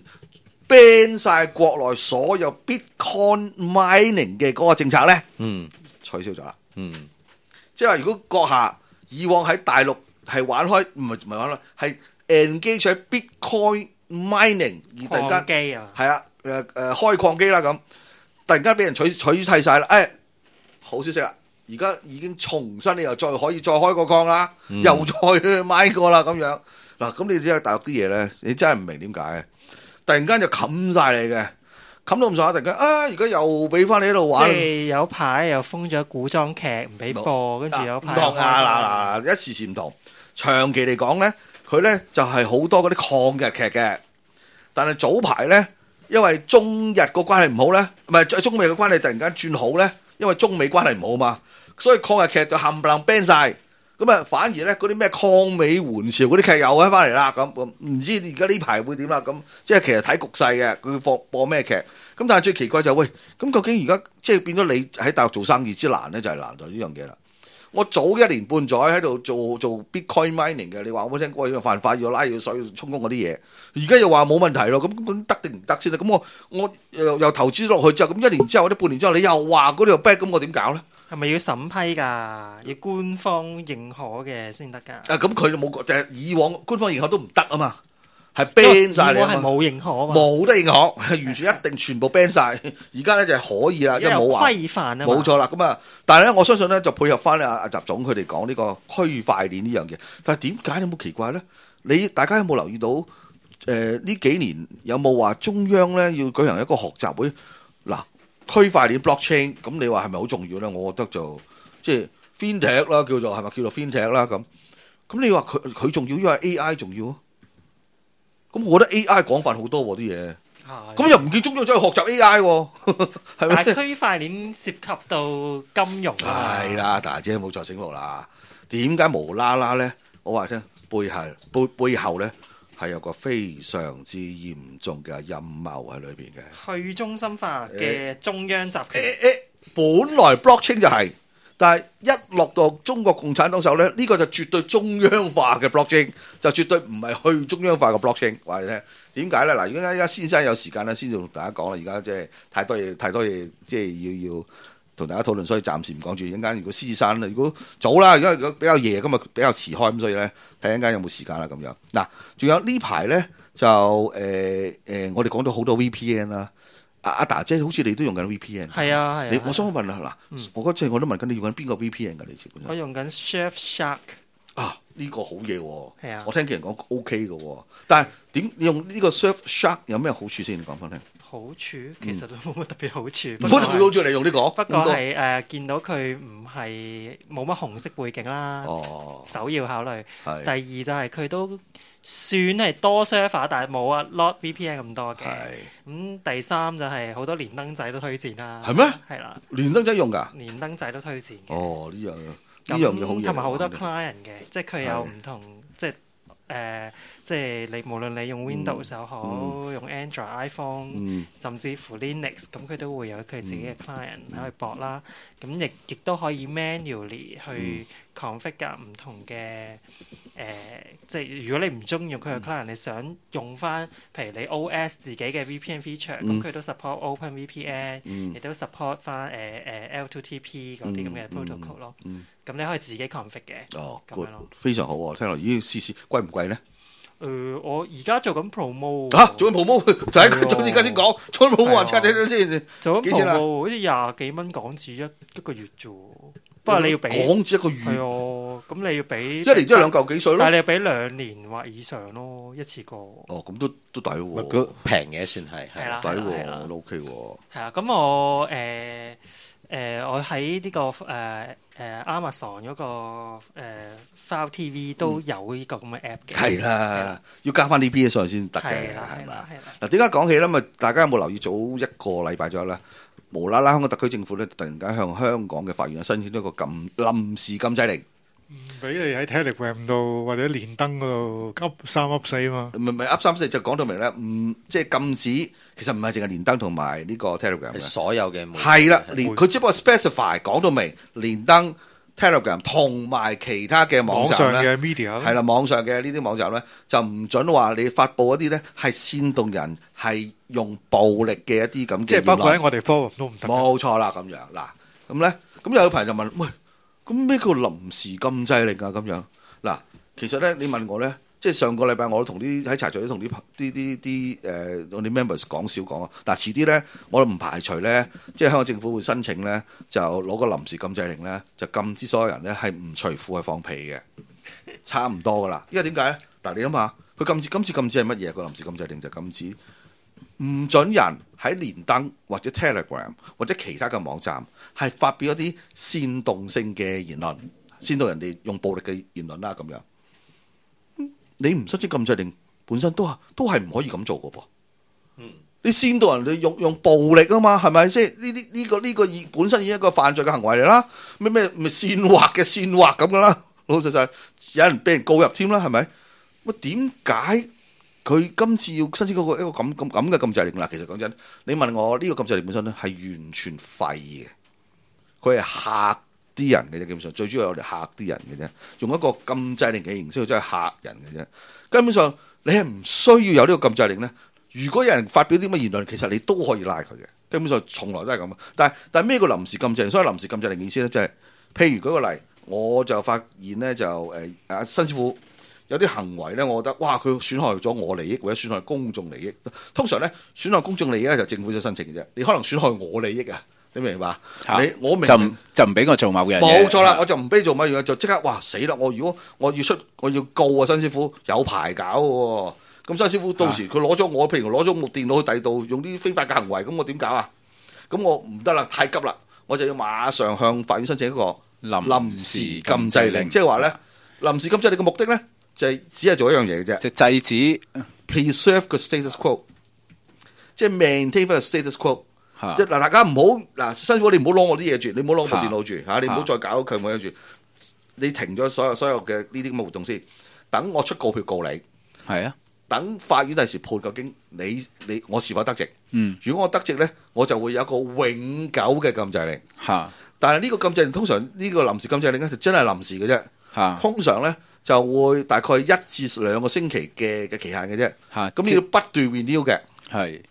ban 晒國內所有 Bitcoin mining 嘅嗰個政策咧，嗯，取消咗啦，嗯。即係話，如果閣下以往喺大陸係玩開，唔係唔係玩啦，係 engage 喺 Bitcoin mining 而突然間係啊， 係啊，誒誒開礦機啦咁，突然間俾人取取締晒啦，誒好消息啦，而家已經重新你又再可以再開個礦啦，嗯、又再買過啦咁樣嗱，咁你知大陸啲嘢咧，你真係唔明點解，突然間就冚晒你嘅。冚到咁上下，突然間啊！而家又俾翻你喺度玩。即係有排又封咗古裝劇唔俾播，跟住有排唔同啊！嗱嗱，一時時唔同。長期嚟講咧，佢咧就係好多嗰啲抗日劇嘅。但係早排咧，因為中日個關係唔好咧，唔係中美嘅關係突然間轉好咧，因為中美關係唔好嘛，所以抗日劇就冚唪唥 ban 晒。咁啊，反而咧嗰啲咩抗美援朝嗰啲劇又開翻嚟啦，咁咁唔知而家呢排會點啦？咁即係其實睇局勢嘅，佢播播咩劇？咁但係最奇怪就係、喂，咁究竟而家即係變咗你喺大陸做生意之難咧，就係、是、難在呢樣嘢啦。我早一年半載喺度做做 Bitcoin mining 嘅，你話我聽過要犯法要拉要水要充公嗰啲嘢，而家又話冇問題咯，咁咁得定唔得先啦？咁我我又又投資落去之後，咁一年之後或者半年之後，你又話嗰啲又 back，咁我點搞咧？ 係咪要審批㗎？要官方認可嘅先得㗎。 啊，咁佢就冇，就係以往官方認可都唔得啊嘛，係 ban 晒你啊嘛。 係冇認可啊嘛。 冇得認可，係完全一定全部 ban 晒。而家咧就係可以啦，因為冇話規範啊嘛。 冇錯啦，咁啊，但係咧我相信咧就配合翻阿阿習總佢哋講呢個區塊鏈呢樣嘢。但係點解你冇奇怪咧？你大家有冇留意到？誒、呃、呢幾年有冇話中央咧要舉行一個學習會？嗱。區塊鏈 blockchain 咁你話係咪好重要咧？我覺得就即係 fintech 啦，叫做係咪叫做 fintech 啦咁。咁你話佢佢重要，因為 A I 重要啊。咁我覺得 A I 廣泛好多啲嘢。咁又唔見中央走去學習 A I 喎，係咪？ 但係區塊鏈涉及到金融啊。係啦，大姐冇再醒目啦。點解無啦啦咧？我話聽背後背背後咧。係有個非常之嚴重嘅陰謀喺裏邊嘅， 去中心化嘅中央集權。誒、 欸欸、本來 blockchain 就係、是，但係一落到中國共產黨手咧，呢、這個就絕對中央化嘅 blockchain，就絕對唔係去中央化嘅 blockchain。話你聽點解咧？嗱，而家而家先生有時間咧，先同大家講啦。而家即係太多嘢，太多嘢，即係要要同大家討論，所以暫時唔講住。一陣間如果獅子山，如果早啦，因為如果比較夜，今日比較遲開，咁所以咧睇一陣間有冇時間啦咁樣。嗱，仲有呢排咧就誒誒、呃呃，我哋講到好多 V P N 啦。阿阿達姐好似你都用緊 V P N。 係啊係啊。 你我想問下嗱， 嗯、 我嗰陣我都問緊你用緊邊個 V P N 㗎？你知唔知？ 我用緊 Surfshark。 啊，呢、這個好嘢喎！ 係啊， 我聽啲人講 O K 嘅喎，但係點你用呢個 Surfshark 有咩好處先？你講翻聽。 好處其實都冇乜特別好處， 冇特別好處你用呢、這個。 不過係誒、呃、見到佢唔係冇乜紅色背景啦。 哦， 首要考慮。 係。 第二就係佢都算係多 server，但係冇啊 Lot V P N 咁多嘅。 係。 咁、嗯、第三就係好多連登仔都推薦啦。 係咩？ 係啦。 連登仔用㗎？ 連登仔都推薦嘅。 哦，呢樣呢樣嘢好嘢。 同埋好多 client 嘅，即係佢有唔同即係。誒、呃，即係你無論你用 Windows 又好，嗯、用 Android、iPhone，、嗯、甚至乎 Linux，咁佢都會有佢自己嘅 client 喺度駁啦。咁亦亦都可以 manually 去 configure 唔同嘅誒、呃，即係如果你唔中意用佢嘅 client，、嗯、你想用翻，譬如你 O S 自己嘅 V P N feature，咁佢、嗯、都 support Open V P N，亦、嗯、都 support 翻誒誒 L two T P 嗰啲咁嘅 protocol 咯。咁、嗯嗯、你可以自己 config 嘅。 哦， 咁樣咯， 非常好喎！聽落，咦，試試貴唔貴咧？ 誒、呃，我而家做緊 promo 嚇，做緊 promo 就喺早而家先講，做緊 promo 話 check 睇睇先。 做緊 promo 好似廿幾蚊港紙一一個月啫，不過你要俾港紙一個月。係啊，咁你要俾一年即係兩嚿幾水咯。 但係你要俾兩年或以上咯，一次過。 哦，咁都都抵喎。 佢平嘅算係係啦， 抵喎，都 OK 喎。 係啊，咁我誒。呃誒、呃，我喺呢、這個誒誒、呃呃、Amazon 嗰、那個誒、呃、File T V 都有呢個咁嘅 app 嘅。係啦，要加翻啲 P S 上去先得嘅，係嘛？嗱，點解講起咧？咁啊，大家有冇留意早一個禮拜左右咧？無啦啦，香港特區政府咧突然間向香港嘅法院申請咗一個禁臨時禁制令。 唔俾你喺 Telegram 度或者連登嗰度噏三噏四啊嘛， 唔係唔係噏三四就講到明咧，唔即係禁止，其實唔係淨係連登同埋呢個 Telegram 嘅， 所有嘅係啦，連佢只不過 specify 講到明連登、Telegram 同埋其他嘅網站嘅 media 係啦，網上嘅呢啲網站咧就唔準話你發布一啲咧係煽動人係用暴力嘅一啲咁嘅， 即係包括喺我哋 forum 都唔得。 冇錯啦，咁樣嗱，咁咧咁有朋友就問喂。咁咩叫臨時禁制令啊？咁樣嗱，其實咧，你問我咧，即係上個禮拜我都同啲喺茶聚都同啲啲啲啲誒我啲 members 講少講啊。嗱，遲啲咧，我都唔排除咧，即係香港政府會申請咧，就攞個臨時禁制令咧，就禁止所有人咧係唔除褲去放屁嘅，差唔多噶啦。因為點解咧？嗱，你諗下，佢禁止今次禁止係乜嘢？個臨時禁制令就禁止唔準人喺連登或者 Telegram 或者其他嘅網站係發表一啲煽動性嘅言論，煽動人哋用暴力嘅言論啦咁樣。你唔申請禁制令，本身都係都係唔可以咁做嘅噃。嗯，你煽動人哋用用暴力啊嘛，係咪先？呢啲呢個呢、呢個已本身已經一個犯罪嘅行為嚟啦。咩咩咪煽惑嘅煽惑咁噶啦，老老實實有人俾人告入添啦，係咪？喂，點解？佢今次要申請嗰個一個咁咁咁嘅禁制令啦，其實講真，你問我呢個禁制令本身咧係完全廢嘅，佢係嚇啲人嘅啫，基本上最主要係我哋嚇啲人嘅啫，用一個禁制令嘅形式去真係嚇人嘅啫。根本上你係唔需要有呢個禁制令咧。如果有人發表啲乜言論，其實你都可以拉佢嘅。根本上從來都係咁。但係但係咩叫臨時禁制令？所以臨時禁制令嘅意思咧，就係、是、譬如舉個例，我就發現咧就誒啊新師傅。有啲行為咧，我覺得哇，佢損害咗我利益或者損害公眾利益。通常咧，損害公眾利益咧就政府先申請嘅啫。你可能損害我利益啊，你明唔明白？啊、你我明就唔就唔俾我做某樣嘢。 冇錯啦，我就唔俾你做某樣嘢，就即刻哇死啦！我如果我要出我要告啊，新師傅有排搞喎。咁新師傅到時佢攞咗我，譬如攞咗部電腦去第度用啲非法嘅行為，咁我點搞啊？咁我唔得啦，太急啦，我就要馬上向法院申請一個臨時禁制令，即係話咧臨時禁制令嘅目的咧。就係只係做一樣嘢嘅啫， 就制止 preserve 個 status quo， 即係 maintain 翻個 status quo。即係嗱，大家唔好嗱，辛苦你唔好攞我啲嘢住，你唔好攞我部電腦住嚇，你唔好再搞強我嘢住。你停咗所有所有嘅呢啲咁嘅活動先，等我出告票告你。 係啊， 等法院第時判究竟你你我是否得直。 嗯， 如果我得直咧，我就會有一個永久嘅禁制令。 嚇！ 但係呢個禁制令通常呢個臨時禁制令咧就真係臨時嘅啫。 嚇！通常咧。就會大概一至兩個星期嘅嘅期限嘅啫，咁你要不斷 renew 嘅， 係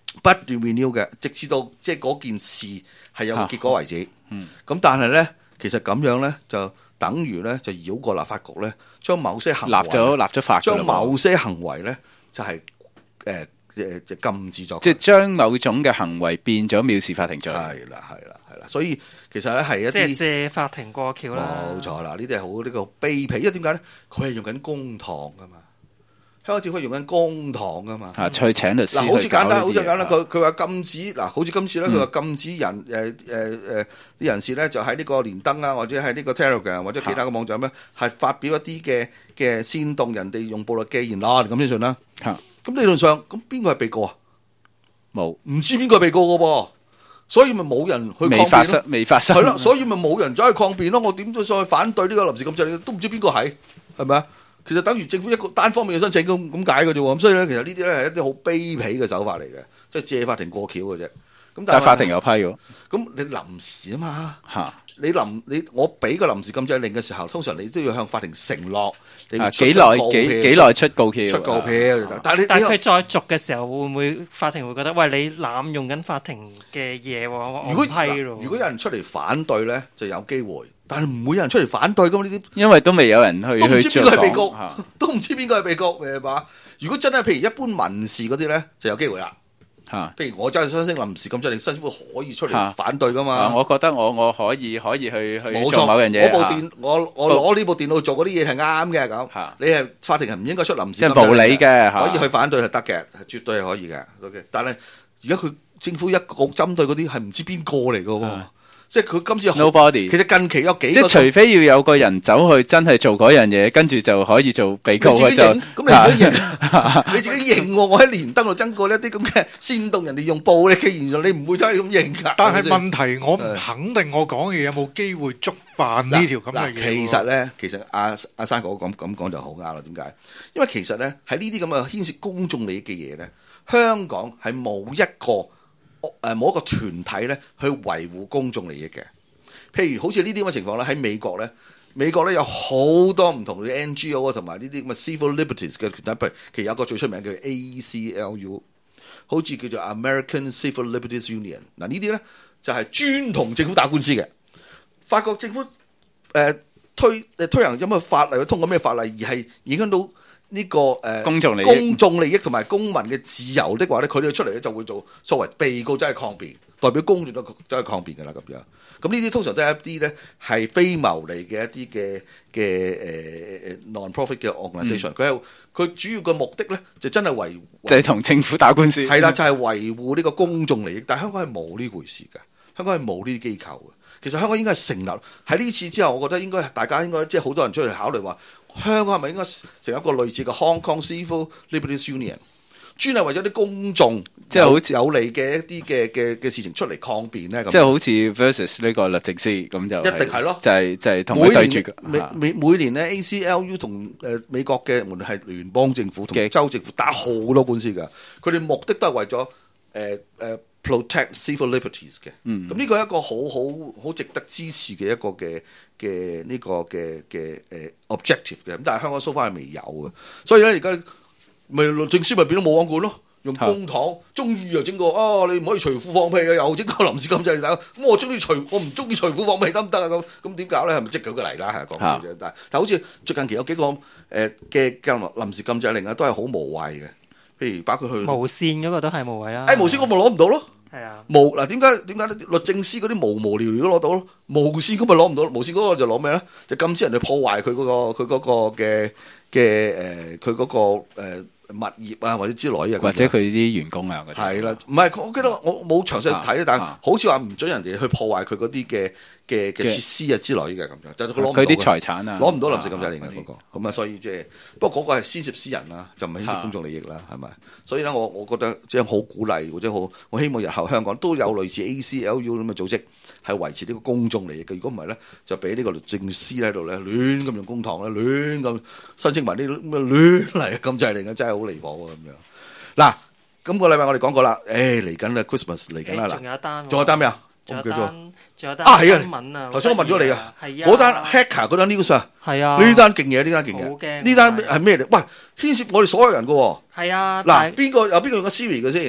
不斷 renew 嘅，直至到即係嗰件事係有個結果為止。 嗯， 咁但係咧，其實咁樣咧就等於咧就繞過立法局咧，將某些行為立咗立咗法㗎啦將某些行為咧就係誒誒就禁止咗， 即係將某種嘅行為變咗藐視法庭罪。 係啦係啦係啦，所以其實咧係一即係啲借法庭過橋啦。 冇錯啦，呢啲係好呢個卑鄙，因為點解咧？佢係用緊公帑噶嘛，香港政府係用緊公帑噶嘛。 嚇，去請律師嗱，好似去搞呢啲嘢。 簡單，好似簡單，佢佢話禁止嗱，好似今次咧， 嗯佢話禁止人誒誒誒啲人士咧，就喺呢個連登啊，或者喺呢個 Telegram 或者其他嘅網站咧，係發表一啲嘅嘅煽動人哋用暴力嘅言論咁先算啦。 嚇咁理論上，咁邊個係被告啊？ 冇唔知邊個係被告嘅噃，所以咪冇人去抗未發生辯咯。 未發生。 係啦，所以咪冇人走去抗辯咯。我點都上去反對呢個臨時禁制令，都唔知邊個係，係咪啊？其實等於政府一個單方面嘅申請咁咁解嘅啫喎。咁所以咧，其實呢啲咧係一啲好卑鄙嘅手法嚟嘅，即係借法庭過橋嘅啫。咁但係法庭有批喎。 咁你臨時啊嘛。 嚇你臨你我俾個臨時禁制令嘅時候，通常你都要向法庭承諾，你啊要出幾耐告票幾幾耐出告票？ 出告票。 啊但係你但係你佢再續嘅時候，會唔會法庭會覺得，喂，你濫用緊法庭嘅嘢喎？我如果我唔批咯。 如果有人出嚟反對咧，就有機會，但係唔會有人出嚟反對噶嘛？呢啲因為都未有人去都唔知邊個係被去告講嚇， 都唔知邊個係被告，明白嘛？如果真係譬如一般民事嗰啲咧，就有機會啦。 嚇。 譬如我真係申請臨時禁制令，新師傅可以出嚟嚇反對噶啊！ 嘛？ 我覺得我我可以可以去去冇做某樣嘢。 我部嚇電我我攞呢部電腦做嗰啲嘢係啱嘅咁嚇， 你係法庭係唔應該出臨時即係禁制令無理嘅嚇可以去反對係得嘅，係絕對係可以嘅。OK，但係而家佢政府一個針對嗰啲係唔知邊個嚟嘅喎啊， 即係佢今次好 Nobody 其實近期有幾即個係除非要有個人走去真係做嗰樣嘢，跟住就可以做被告嘅就你自己認，咁你自己認，你自己認喎。我喺連登度爭過一啲咁嘅煽動人哋用暴力嘅言論，你唔會真係咁認㗎。 但係係咪先問題，我唔肯定我講嘅嘢有冇機會觸犯呢條咁嘅嗱， 嘢喎。 其實咧，其實阿阿生哥咁咁講就好啱啦。點解？因為其實咧喺呢啲咁嘅牽涉公眾利益嘅嘢咧，香港係冇一個誒冇一個團體咧去維護公眾利益嘅。譬如好似呢啲咁嘅情況咧，喺美國咧，美國咧有好多唔同嘅 N G O 啊，同埋呢啲咁嘅 civil liberties 嘅團體，譬如其實有一個最出名叫 A C L U，好似叫做 American Civil Liberties Union。嗱呢啲咧就係專同政府打官司嘅。法國政府誒、呃、推誒推行有咩法例，通過咩法例，而係影響到呢、這個誒、呃、 公眾利益公眾利益同埋公民嘅自由的話咧，佢哋出嚟咧就會做作為被告真係抗辯，代表公眾都真係抗辯㗎啦咁樣。咁呢啲通常都係一啲咧係非牟利嘅一啲嘅嘅誒 non-profit 嘅 organisation，佢係佢主要嘅目的咧就真係維就係同政府打官司。 係啦，就係、是、維護呢個公眾利益。但係香港係冇呢回事㗎，香港係冇呢啲機構嘅。其實香港應該係成立喺呢次之後，我覺得應該大家應該即係好多人出嚟考慮話，香港係咪應該成立一個類似嘅 Hong Kong Civil Liberties Union，專係為咗啲公眾即係好似有利嘅一啲嘅嘅嘅事情出嚟抗辯咧？咁即係好似 versus 呢個律政司咁就一定係咯就係就係同每佢對住年嘅每每每年咧 A C L U 同誒美國嘅無論係聯邦政府同嘅州政府打好多官司㗎，佢哋目的都係為咗誒誒 protect civil liberties 嘅。 嗯咁呢個係一個好好好值得支持嘅一個嘅嘅呢個嘅嘅誒 objective 嘅。咁但係香港 so far 係未有嘅，所以咧而家咪律政司咪變咗冇網管咯。用公帑，終於又整個啊！你唔可以隨褲放屁啊！又整個臨時禁制令，咁我中意隨，我唔中意隨褲放屁得唔得啊？咁咁點搞咧？係咪即係舉個例啦？係講笑啫。但但好似最近期有幾個誒嘅臨臨時禁制令啊，都係好無謂嘅。譬如包括去無線嗰個都係無謂啦。 誒無線我咪攞唔到咯。 係啊， 無嗱點解點解律政司嗰啲無無聊聊都攞到咯？無線咁咪攞唔到，無線嗰個就攞咩咧？就禁止人哋破壞佢嗰個佢嗰個嘅嘅誒佢嗰個誒。物業啊，或者之類啊， 或者佢啲員工啊嗰啲。 係啦，唔係我記得我冇詳細睇，但係啊好似話唔准人哋去破壞佢嗰啲嘅嘅嘅設施啊之類嘅咁樣，就佢攞唔到佢啲嘅財產啊， 攞唔到臨時禁制令嘅啊嗰個，咁啊所以即係不過嗰個係牽涉私人啦，就唔係牽涉公眾利益啦，係咪？所以咧，我我覺得即係好鼓勵或者好，我希望日後香港都有類似 A C L U 咁嘅組織，係維持呢個公眾利益嘅。如果唔係咧，就俾呢個律政司喺度咧亂咁用公帑咧，亂咁申請埋啲咁嘅亂嚟嘅禁制令嘅，真係好離譜啊咁樣。嗱，今個禮拜我哋講過啦，誒嚟緊啦 Christmas 嚟緊啦誒仲有一單喎嗱，仲有單咩啊？ 仲有我唔記得咗單，仲有單啊係啊新聞啊！ 頭先我問咗你啊， 係啊， 嗰單 hacker 嗰單 news 啊， 係啊， 呢單勁嘢，呢單勁好嘢， 驚呢單係咩嚟？喂，牽涉我哋所有人嘅喎。 係啊， 嗱， 但係邊個有邊個用緊 Siri 嘅先？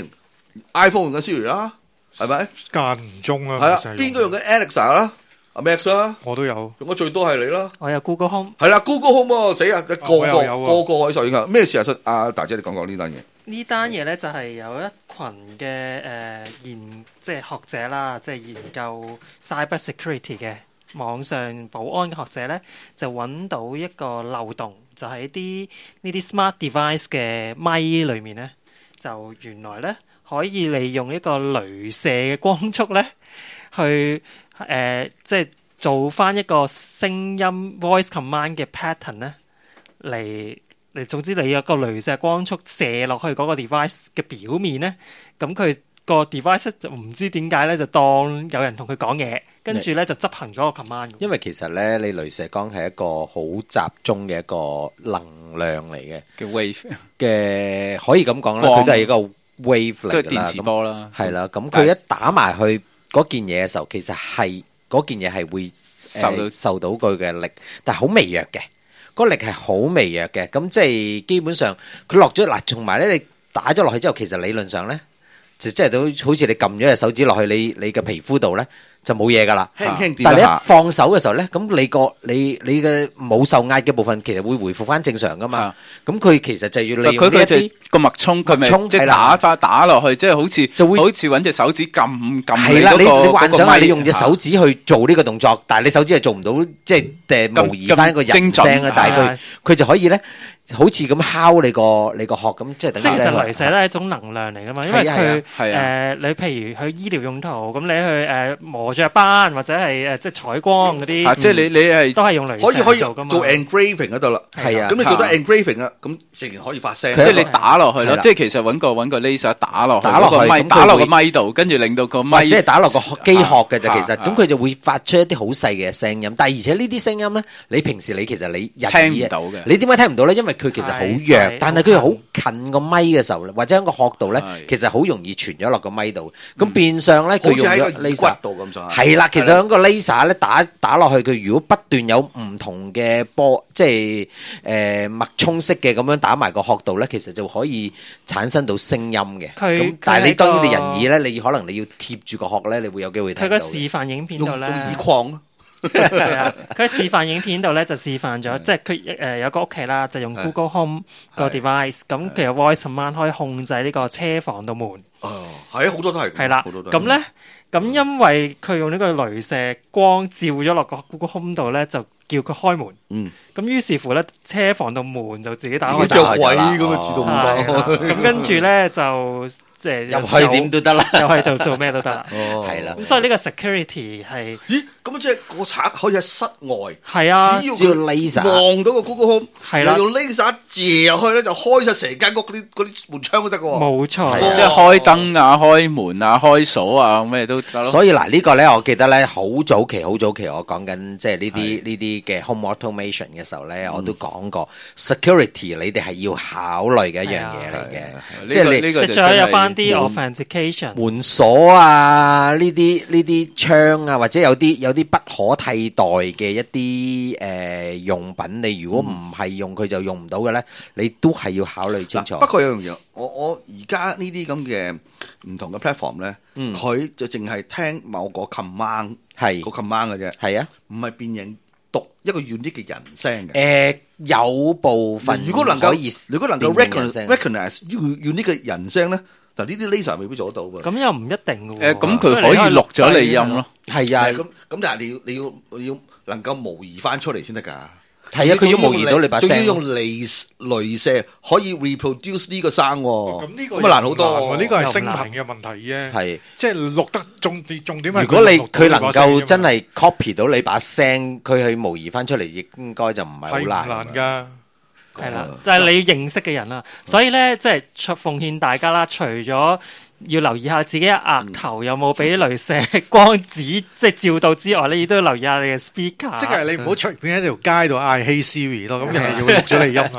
iPhone 用緊 Siri 啦，係咪？ 間唔中啦。 係啊其實， 邊個用緊 Alexa 啦？阿 Max 啦， 我都有。 用得最多係你啦。 我有 Google Home。 係啦，Google Home 喎，死啊！個個我又有喎個個可以受影響。咩事啊？信阿大姐，你講講呢單嘢。 呢單嘢咧就係有一群嘅誒、呃、研即係學者啦，即係研究 cyber security 嘅網上保安嘅學者咧，就揾到一個漏洞，就喺啲呢啲 smart device 嘅咪裏面咧，就原來咧可以利用一個雷射嘅光速咧，去誒、呃、即係做翻一個聲音 voice command 嘅 pattern 咧嚟。你總之你有個雷射光速射落去嗰個 device 嘅表面咧，咁佢個 device 就唔知點解咧，就當有人同佢講嘢，跟住咧就執行咗個 command。 因為其實咧，你雷射光係一個好集中嘅一個能量嚟嘅嘅 wave 嘅，可以咁講啦， 光佢都係一個 wave 嚟㗎啦。 都係電磁波啦。 係啦，咁但係佢一打埋去嗰件嘢嘅時候，其實係嗰件嘢係會受到呃受到佢嘅力，但係好微弱嘅。個力係好微弱嘅，咁即係基本上佢落咗嗱，同埋咧你打咗落去之後，其實理論上咧就即係都好似你撳咗隻手指落去你你嘅皮膚度咧就冇嘢噶啦。 輕輕掂但係你一一下， 放手嘅時候咧，咁你個你你嘅冇受壓嘅部分其實會回復翻正常噶嘛啊。 咁佢其實就要利用佢佢就呢一啲個脈衝，佢咪即係脈衝係啦打翻打落去，即係好似就會好似揾隻手指撳撳係啦，你嗰個你幻想下， 嗰個咪你用隻手指去做呢個動作，但係你手指係做唔到，即係誒咁模擬翻一個人咁精準聲啊。但係佢係佢就可以咧，好似咁敲你個你個殼咁，即係等於咧即係其實雷射都係一種能量嚟噶嘛，因為係啊佢係啊誒你譬如去醫療用途，咁你去誒、呃、磨雀斑或者係誒即係採光嗰啲， 啊即係你你係都係用雷射可以可以做噶嘛。 做 engraving 嗰度啦。 係啊咁你做得嚇 engraving 啊，咁自然可以發聲。 即係你打落去咯， 係啦即係其實揾個揾個 laser 打落去打落去嗰個咪， 咁佢打落個會咪度，跟住令到個咪或者係打落個機殼嘅啫，其實啊啊咁佢就會發出一啲好細嘅聲音，但係而且呢啲聲音咧，你平時你其實你日耳聽唔到嘅你點解聽唔到咧？因為佢其實好係弱細， 但係佢好近個咪嘅時候，或者喺個殼度咧係， 其實好容易傳咗落個咪度。咁變相咧，佢用咗好似喺個耳 laser 骨度咁上下。 係啦，其實喺個 laser 咧打打落去，佢如果不斷有唔同嘅波，即係誒脈衝式嘅咁樣打埋個殼度咧，其實就可以產生到聲音嘅。 佢咁但係你佢係當然你個人耳咧，你可能你要貼住個殼咧，你會有機會聽到嘅。 佢個示範影片度咧用用耳。框啊， 係啊，佢喺示範影片度咧就示範咗，即係佢誒有個屋企啦，就用係 Google Home 個係 device，咁佢有 voice command 可以控制呢個車房度門， 哦，係啊，好多都係。 係啦好多都係咁咧，咁因為佢用呢個雷射光照咗落個 Google Home 度咧，就叫佢開門。 嗯， 咁於是乎咧，車房度門就自己打開自己着咗。 鬼咁嘅自動係啦燈。 咁跟住咧就即係入去點都得啦。 又係做做咩都得啦。 哦， 係啦咁所以呢個 security 係咦，咁即係個賊可以喺室外， 係啊只，要只要佢 laser 望到個 Google Home， 係啦又用 laser 射入去咧，就開晒成間屋嗰啲嗰啲門窗都得嘅喎。 冇錯係啊即係開燈啊、開門啊、開鎖啊，咩都得咯。 所以嗱，呢個咧，我記得咧，好早期、好早期，我講緊即係呢啲呢啲嘅 home automation 嘅時候咧，我都講過 security，你哋係要考慮嘅一樣嘢嚟嘅， 呢即係你個呢個即係最後有就真係翻啲門 authentication。 門鎖啊，呢啲呢啲窗啊，或者有啲有啲不可替代嘅一啲誒、呃、用品，你如果唔係用佢就用唔到嘅咧，你都係要考慮清楚。 嗱，不過有樣嘢，我我而家呢啲咁嘅唔同嘅 platform 咧， 嗯佢就淨係聽某個 command 係個 command 嘅啫， 係啊， 唔係辨認讀一個 unique 嘅人聲嘅。 誒、呃、有部分如果能夠可以， 如果能夠辨認人 recognize 聲 recognize unique 嘅人聲咧，但呢啲 laser 未必做得到喎。 咁又唔一定嘅喎。 誒，咁佢可以錄咗你音咯。 係啊係。咁咁，但係你要你要你要能夠模擬翻出嚟先得㗎。 係啊，佢要模擬到你把聲仲要用雷雷射可以 reproduce 呢個聲喎。 咁呢個咁啊難好多喎。 喎，呢個係又唔難聲頻嘅問題啫。 係。 即係錄得重點重點係如果你錄到佢能把聲啫嘛夠真係 copy 到你把聲，佢去模擬翻出嚟，應該就唔係好係唔難。 難㗎。 係啦，就係你要認識嘅人啦。所以咧，即係出奉獻大家啦，除咗要留意下自己嘅額頭有冇俾雷射光子即係照到之外咧，亦都要留意下你嘅 speaker。 即係你唔好隨便喺條街度嗌 Hey Siri 咯，咁人哋就會錄咗你音啦。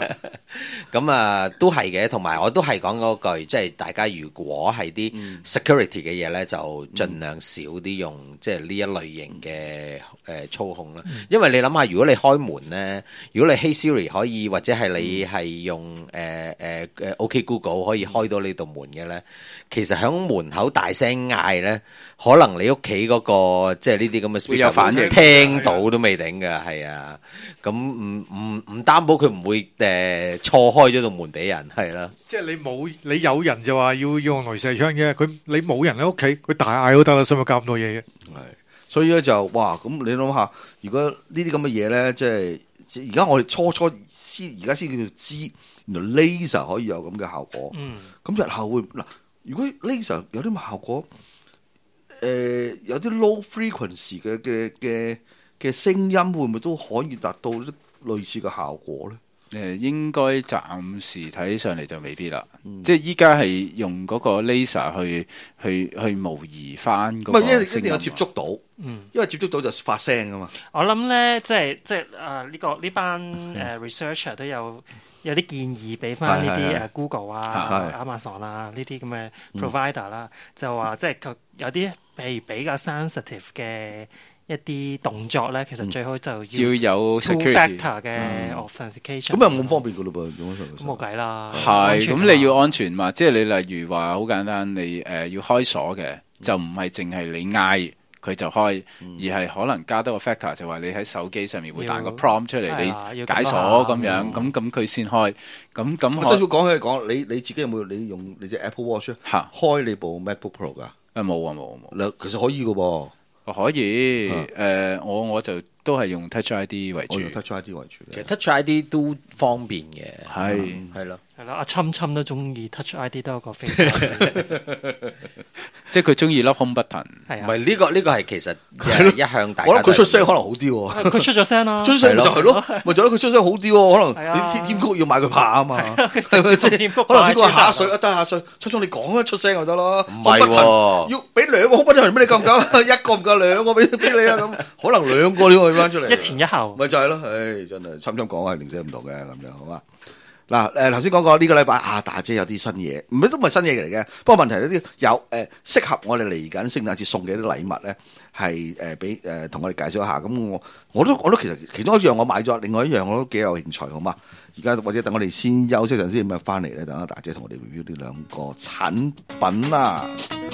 咁啊，都係嘅，同埋我都係講嗰句，即係大家如果係啲 security 嘅嘢咧，就盡量少啲用，即係呢一類型嘅誒操控啦。因為你諗下，如果你開門咧，如果你 Hey Siri 可以，或者係你係用誒誒誒 OK Google 可以開到呢度門嘅咧，其實喺門口大聲嗌咧，可能你屋企嗰個即係呢啲咁嘅會有反應， 聽到都未定㗎，係啊。咁唔唔唔擔保佢唔會誒錯開咗道門俾人，係啦。 即係你冇你有人就話要要用雷射槍嘅，佢你冇人喺屋企，佢大嗌都得啦，使乜搞咁多嘢嘅？ 係，所以咧就哇，咁你諗下，如果呢啲咁嘅嘢咧，即係而家我哋初初先，而家先叫做知，原來 laser 可以有咁嘅效果。 嗯， 咁日後會嗱，如果 laser 有啲效果，誒、呃、有啲 low frequency 嘅嘅嘅嘅聲音，會唔會都可以達到類似嘅效果咧？ 誒應該暫時睇上嚟就未必啦，嗯、即係依家係用嗰個 laser 去去去模擬翻嗰個聲音。唔係， 一定要接觸到， 嗯， 因為接觸到就發聲啊嘛。 我諗咧，即係即係啊呢個呢班誒 researcher 都有有啲建議俾翻呢啲誒 Google 啊、Amazon 啊呢啲咁嘅 provider 啦，就話即係佢有啲譬如比較 sensitive 嘅一啲動作咧，其實最好就要要有 two factor 嘅 authentication。 咁又冇咁方便噶咯噃， 咁冇計啦。 係，咁你要安全嘛？即係你例如話好簡單，你誒要開鎖嘅，就唔係淨係你嗌佢就開，而係可能加多個 factor，就話你喺手機上面會彈個 prompt 出嚟，你解鎖咁樣，咁咁佢先開。咁咁我先講起講，你你自己有冇你用你隻 Apple Watch 嚇開你部 MacBook Pro 噶？ 啊冇啊冇冇， 其實可以噶噃。 可以，誒、呃，我我就都係用 Touch I D 為主， 我用 Touch I D 為主。 其實 Touch I D 都方便嘅， 係係咯， 係咯，阿侵侵都中意 Touch I D 多過 Face， 即係佢中意粒 Home Button。 係啊， 唔係呢個呢個係其實一向大家。 我覺得佢出聲可能好啲喎。 佢出咗聲啦， 出聲咪就係咯，咪就係咯，佢出聲好啲喎。可能你添曲要買佢怕啊嘛，係咪先？可能呢個下水啊，得下水，出咗你講啊，出聲就得咯。 唔係喎， 要俾兩個 Home Button 俾你夠唔夠？一個唔夠，兩個俾俾你啊咁。可能兩個你可以翻出嚟， 一前一後， 咪就係咯。唉，真係深深講係零舍唔同嘅咁樣，好嘛？嗱，誒頭先講過呢個禮拜啊，大姐有啲新嘢，唔係都唔係新嘢嚟嘅。不過問題呢啲有誒適合我哋嚟緊聖誕節送嘅啲禮物咧，係誒俾誒同我哋介紹一下。咁我我都我都其實其中一樣我買咗，另外一樣我都幾有興趣，好嘛？而家或者等我哋先休息陣先，咁啊翻嚟咧，等阿大姐同我哋 review 呢兩個產品啦。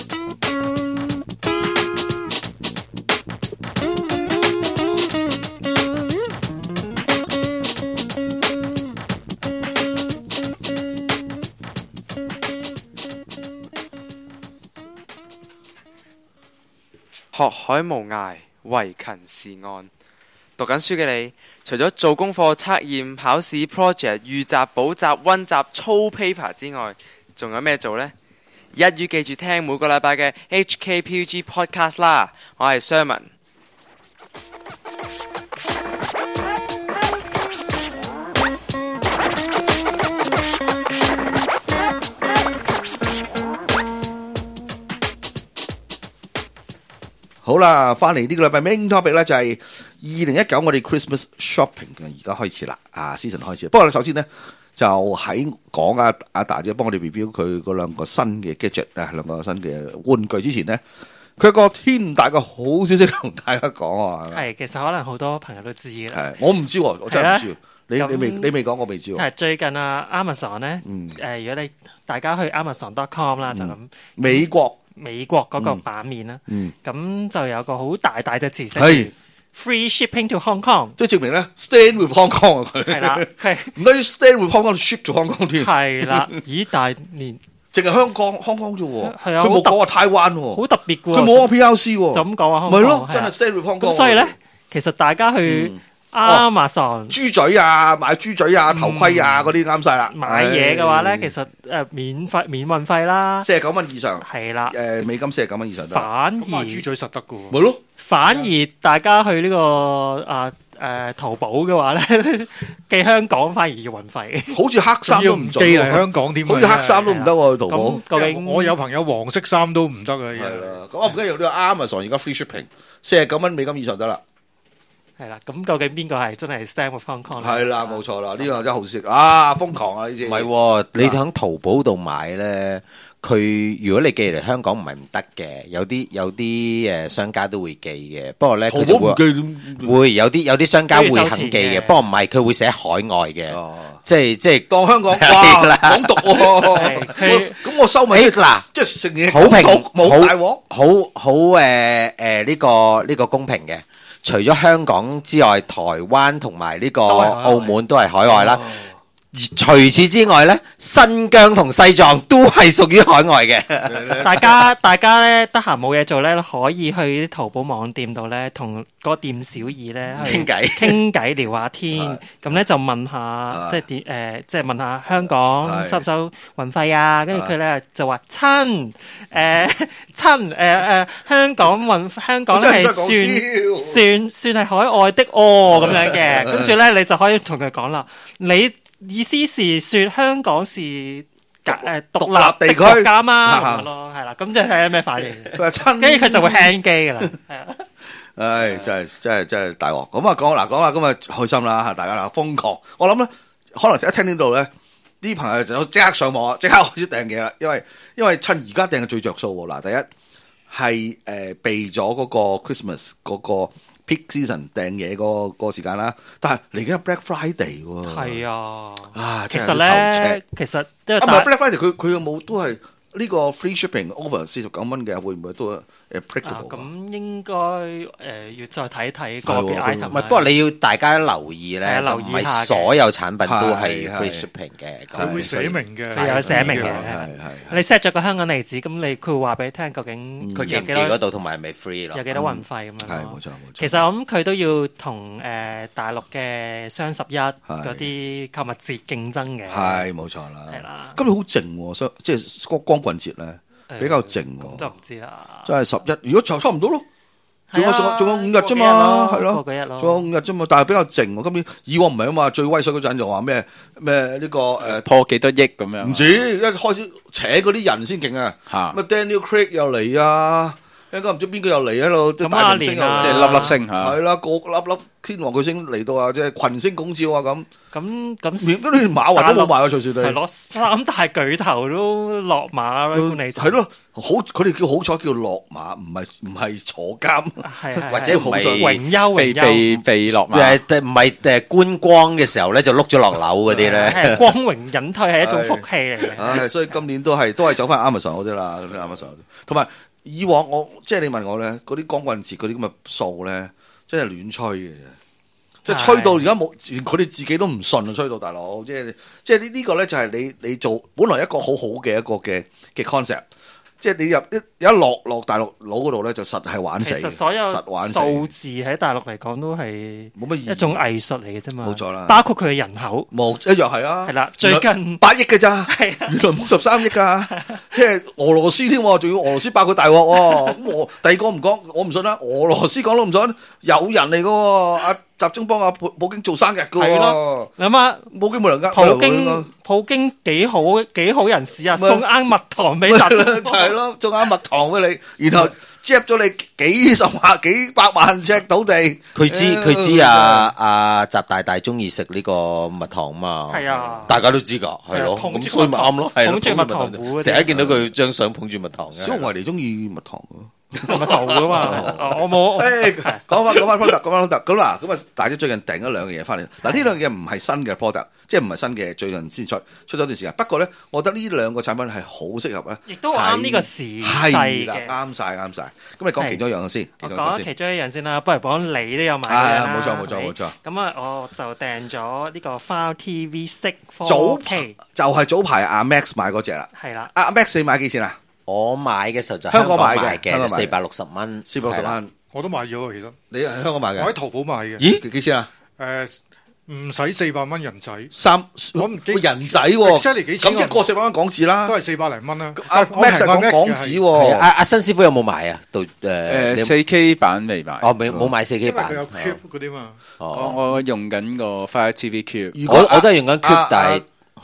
學海無涯，唯勤是岸。讀緊書嘅你，除咗做功課、測驗、考試、project、預習、補習、溫習、操 paper 之外，仲有咩做呢？一於記住聽每個禮拜嘅 H K P U G podcast 啦。我係 Sherman。 好啦，翻嚟呢個禮拜 main topic 咧就係二零一九我哋 Christmas shopping 嘅，而家開始啦，啊 season 開始。不過首先呢，就喺講阿阿大姐幫我哋 review 佢嗰兩個新嘅 gadget 啊，兩個新嘅玩具之前呢，佢有個天大嘅好消息同大家講啊。 係，其實可能好多朋友都知嘅。 係，我唔知，我真係唔知。你你未你未講，我未知。 係最近啊 ，Amazon 咧，誒、 嗯呃，如果你大家去 Amazon dot com 啦，就咁、 嗯、美國。 美國嗰個版面啦，咁、嗯、就有個好大大隻字寫住 Free Shipping to Hong Kong， 即係證明咧 Stand with Hong Kong 啊佢係啦，佢唔單止 Stand with Hong Kong，ship to Hong Kong 添， 係啦，咦大連淨係香港香港啫喎， 係啊， 佢冇講話台灣喎， 好特別嘅喎， 佢冇話 P R C 喎， 就咁講話香港， 咪咯，真係 Stand with Hong Kong。 咁所以咧，其實大家去、嗯。Amazon、哦、 豬嘴啊，買豬嘴啊，頭盔啊，嗰啲啱晒啦。 買嘢嘅話咧，其實誒免費免運費啦， 四十九蚊以上係啦。誒、 呃、美金四十九蚊以上得。 反而豬嘴實得嘅喎。 咪咯。 反而大家去呢、這個啊誒、呃、淘寶嘅話咧，寄香港反而要運費。 好似黑衫都唔寄嚟香港添， 好似黑衫都唔得喎去淘寶。 究竟我有朋友黃色衫都唔得嘅。 係啦，咁我唔緊要呢個 Amazon 而家 free shipping， 四十九蚊美金以上得啦。 係啦，咁究竟邊個係真係 Stand with Hong Kong 呢？ 係啦，冇錯啦，呢個真係好食啊！瘋狂啊！呢啲唔係喎，你喺淘寶度買咧，佢如果你寄嚟香港唔係唔得嘅，有啲有啲誒商家都會寄嘅。不過咧， 淘佢就會寶唔記會有啲有啲商家會都要收肯寄錢嘅嘅，不過唔係佢會寫海外嘅， 哦， 即係即係當香港係啦哇港獨喎， 係佢我咁我收咪誒嗱。 即係食嘢好評港獨冇大鑊。 好好誒誒呢個呢個公平嘅，除咗香港之外，台灣同埋呢個都係海外澳門都係海外啦。 哦而除此之外咧，新疆同西藏都係屬於海外嘅。 大家大家咧得閒冇嘢做咧，可以去啲淘寶網店度咧，同嗰個店小二咧去傾偈傾偈聊下天係。 咁咧就問下係即係點誒，即係問下香港係收唔收運費啊？跟住係佢咧就話親誒親誒誒香港運香港咧係我真係想講算算算係海外的哦咁樣嘅。跟住咧你就可以同佢講啦，你。意思是說香港是隔誒獨獨立地區國家嘛啊咁樣咯，係啦，咁就睇下咩反應。 佢話親， 跟住佢就會 hang 機噶啦，係啊， 唉，真係真係真係大鑊。咁啊講嗱講啦，今日開心啦，大家啦瘋狂。我諗咧，可能一聽呢度咧，啲朋友就即刻上網啊，即刻開始訂嘢啦。因為因為趁而家訂係最着數喎。嗱，第一係誒避咗嗰個 Christmas 嗰個 peak season 訂嘢嗰個時間啦。但係嚟緊 Black Friday 喎。 係啊。 啊， 其實真係有啲頭咧赤， 其實因為啊唔係大 Black Friday，佢佢有冇都係呢個 free shipping over 四十九蚊嘅，會唔會都係啊 applicable？ 咁應該誒要再睇睇個別係喎 item 唔係，不過你要大家留意咧， 係啊就唔係留意下嘅所有產品都係係 free 係 shipping 嘅。 佢會寫明嘅， 佢有寫明嘅係係你 set 咗個香港地址，咁你佢會話俾你聽究竟佢寄唔寄有幾多嗰度同埋係咪 free 咯有？幾多運費咁樣係咯冇錯冇錯。 其實我諗佢都要同誒大陸嘅雙十一嗰啲購物節競爭嘅， 係冇錯啦， 係啦今年好靜喎，所以即係光光棍節咧誒比較靜喎， 咁就唔知啦。 真係十一。如果就差唔多咯，仲有係啊仲有仲有五日啫嘛，係咯， 過幾日咯， 仲有五日啫嘛，但係比較靜喎。今年以往唔係啊嘛，最威水嗰陣就話咩咩呢個誒破幾多億咁樣。 唔止，一開始扯嗰啲人先勁啊， 嚇乜 Daniel Craig 又嚟啊，應該唔知邊個又嚟喺度，啲咁阿大明星又連啊即係粒粒星嚇。 係啦，個粒粒天王巨星嚟到啊，即係群星拱照啊咁。 咁咁連嗰啲馬雲都冇埋啊，隨時係你。 攞三大巨頭都落馬啦，你係咯，好佢哋叫好彩叫落馬，唔係唔係坐監。 係係或者唔係榮休被榮被休， 被落馬。 誒唔係誒觀光嘅時候咧，就碌咗落樓嗰啲咧。 係光榮隱退係一種福氣嚟嘅。 唉，所以今年都係都係走翻 Amazon 嗰啲啦，Amazon 嗰啲。同埋以往我即係你問我咧，嗰啲光棍節嗰啲咁嘅數咧，真係亂吹嘅啫。即係吹到而家冇，佢哋自己都唔信啊！吹到大佬，即係即係呢呢個咧就係你你做本來一個好好嘅一個嘅嘅 concept，即係你入一一落落大陸佬嗰度咧就實係玩死嘅， 其實所有實玩死數字喺大陸嚟講都係冇乜意義一種藝術嚟嘅啫嘛。 冇錯啦包括佢嘅人口冇一樣係啊， 係啦，最近八億嘅咋， 係啊原來冇十三億噶，即係俄羅斯添喎，仲要俄羅斯爆佢大鑊喎。咁我第二個唔講，我唔信啦。俄羅斯講都唔信，有人嚟嘅喎，阿習中幫阿普普京做生日嘅係喎咯，諗下普京冇能呃普京普京幾好幾好人士啊， 咪送啱蜜糖俾就習中邦係咯，做啱蜜糖俾你，然後接咗你幾十萬、幾百萬尺土地。 佢知佢知啊啊習大大中意食呢個蜜糖嘛， 係啊大家都知㗎，係咯， 係啊捧住咁所以咪啱咯，係咯捧住蜜糖壺嗰啲成日見到佢張相捧住蜜糖嘅， 小紅維尼中意蜜糖喎。 蜜糖噶嘛，哦我冇。 誒， 係講翻講翻 product，講翻 product，咁嗱，咁啊，大家最近訂咗兩樣嘢翻嚟。嗱，呢兩樣嘢唔係新嘅 product，即係唔係新嘅，最近先出，出咗段時間。不過咧，我覺得呢兩個產品係好適合咧， 亦都啱呢個時勢係啦， 嘅。 啱晒啱晒。咁你講其中一樣先， 我其中一樣先講其中一樣先啦，不如講你都有買嘅係啦。 冇錯冇錯係咪冇錯。 咁啊，我就訂咗呢個 Fire T V 式早 four K， 就係早排阿 Max 買嗰只啦。 係啦， 阿 Max 你買幾錢啊？ 我買嘅時候就香港買嘅買香港買嘅四百六十蚊， 四百六十係啦。 蚊。 我都買咗啊，其實你喺香港買嘅？ 我喺淘寶買嘅。 咦？ 幾幾錢啊？ 誒，唔使四百蚊人仔， 三我唔記喂人仔喎， exactly 幾錢咁即係過四百蚊港紙啦都。係四百零蚊啦。 阿但係我 Max 係講平過 Max 港嘅係紙喎。 係啊阿阿新師傅有冇買啊？到誒誒你四 K 版未買。 哦，未冇買四 K 版因為佢有 cube 嗰啲嘛。 我哦， 我用緊個 Fire T V Cube。 如果我我都係用緊 Cube， 啊但係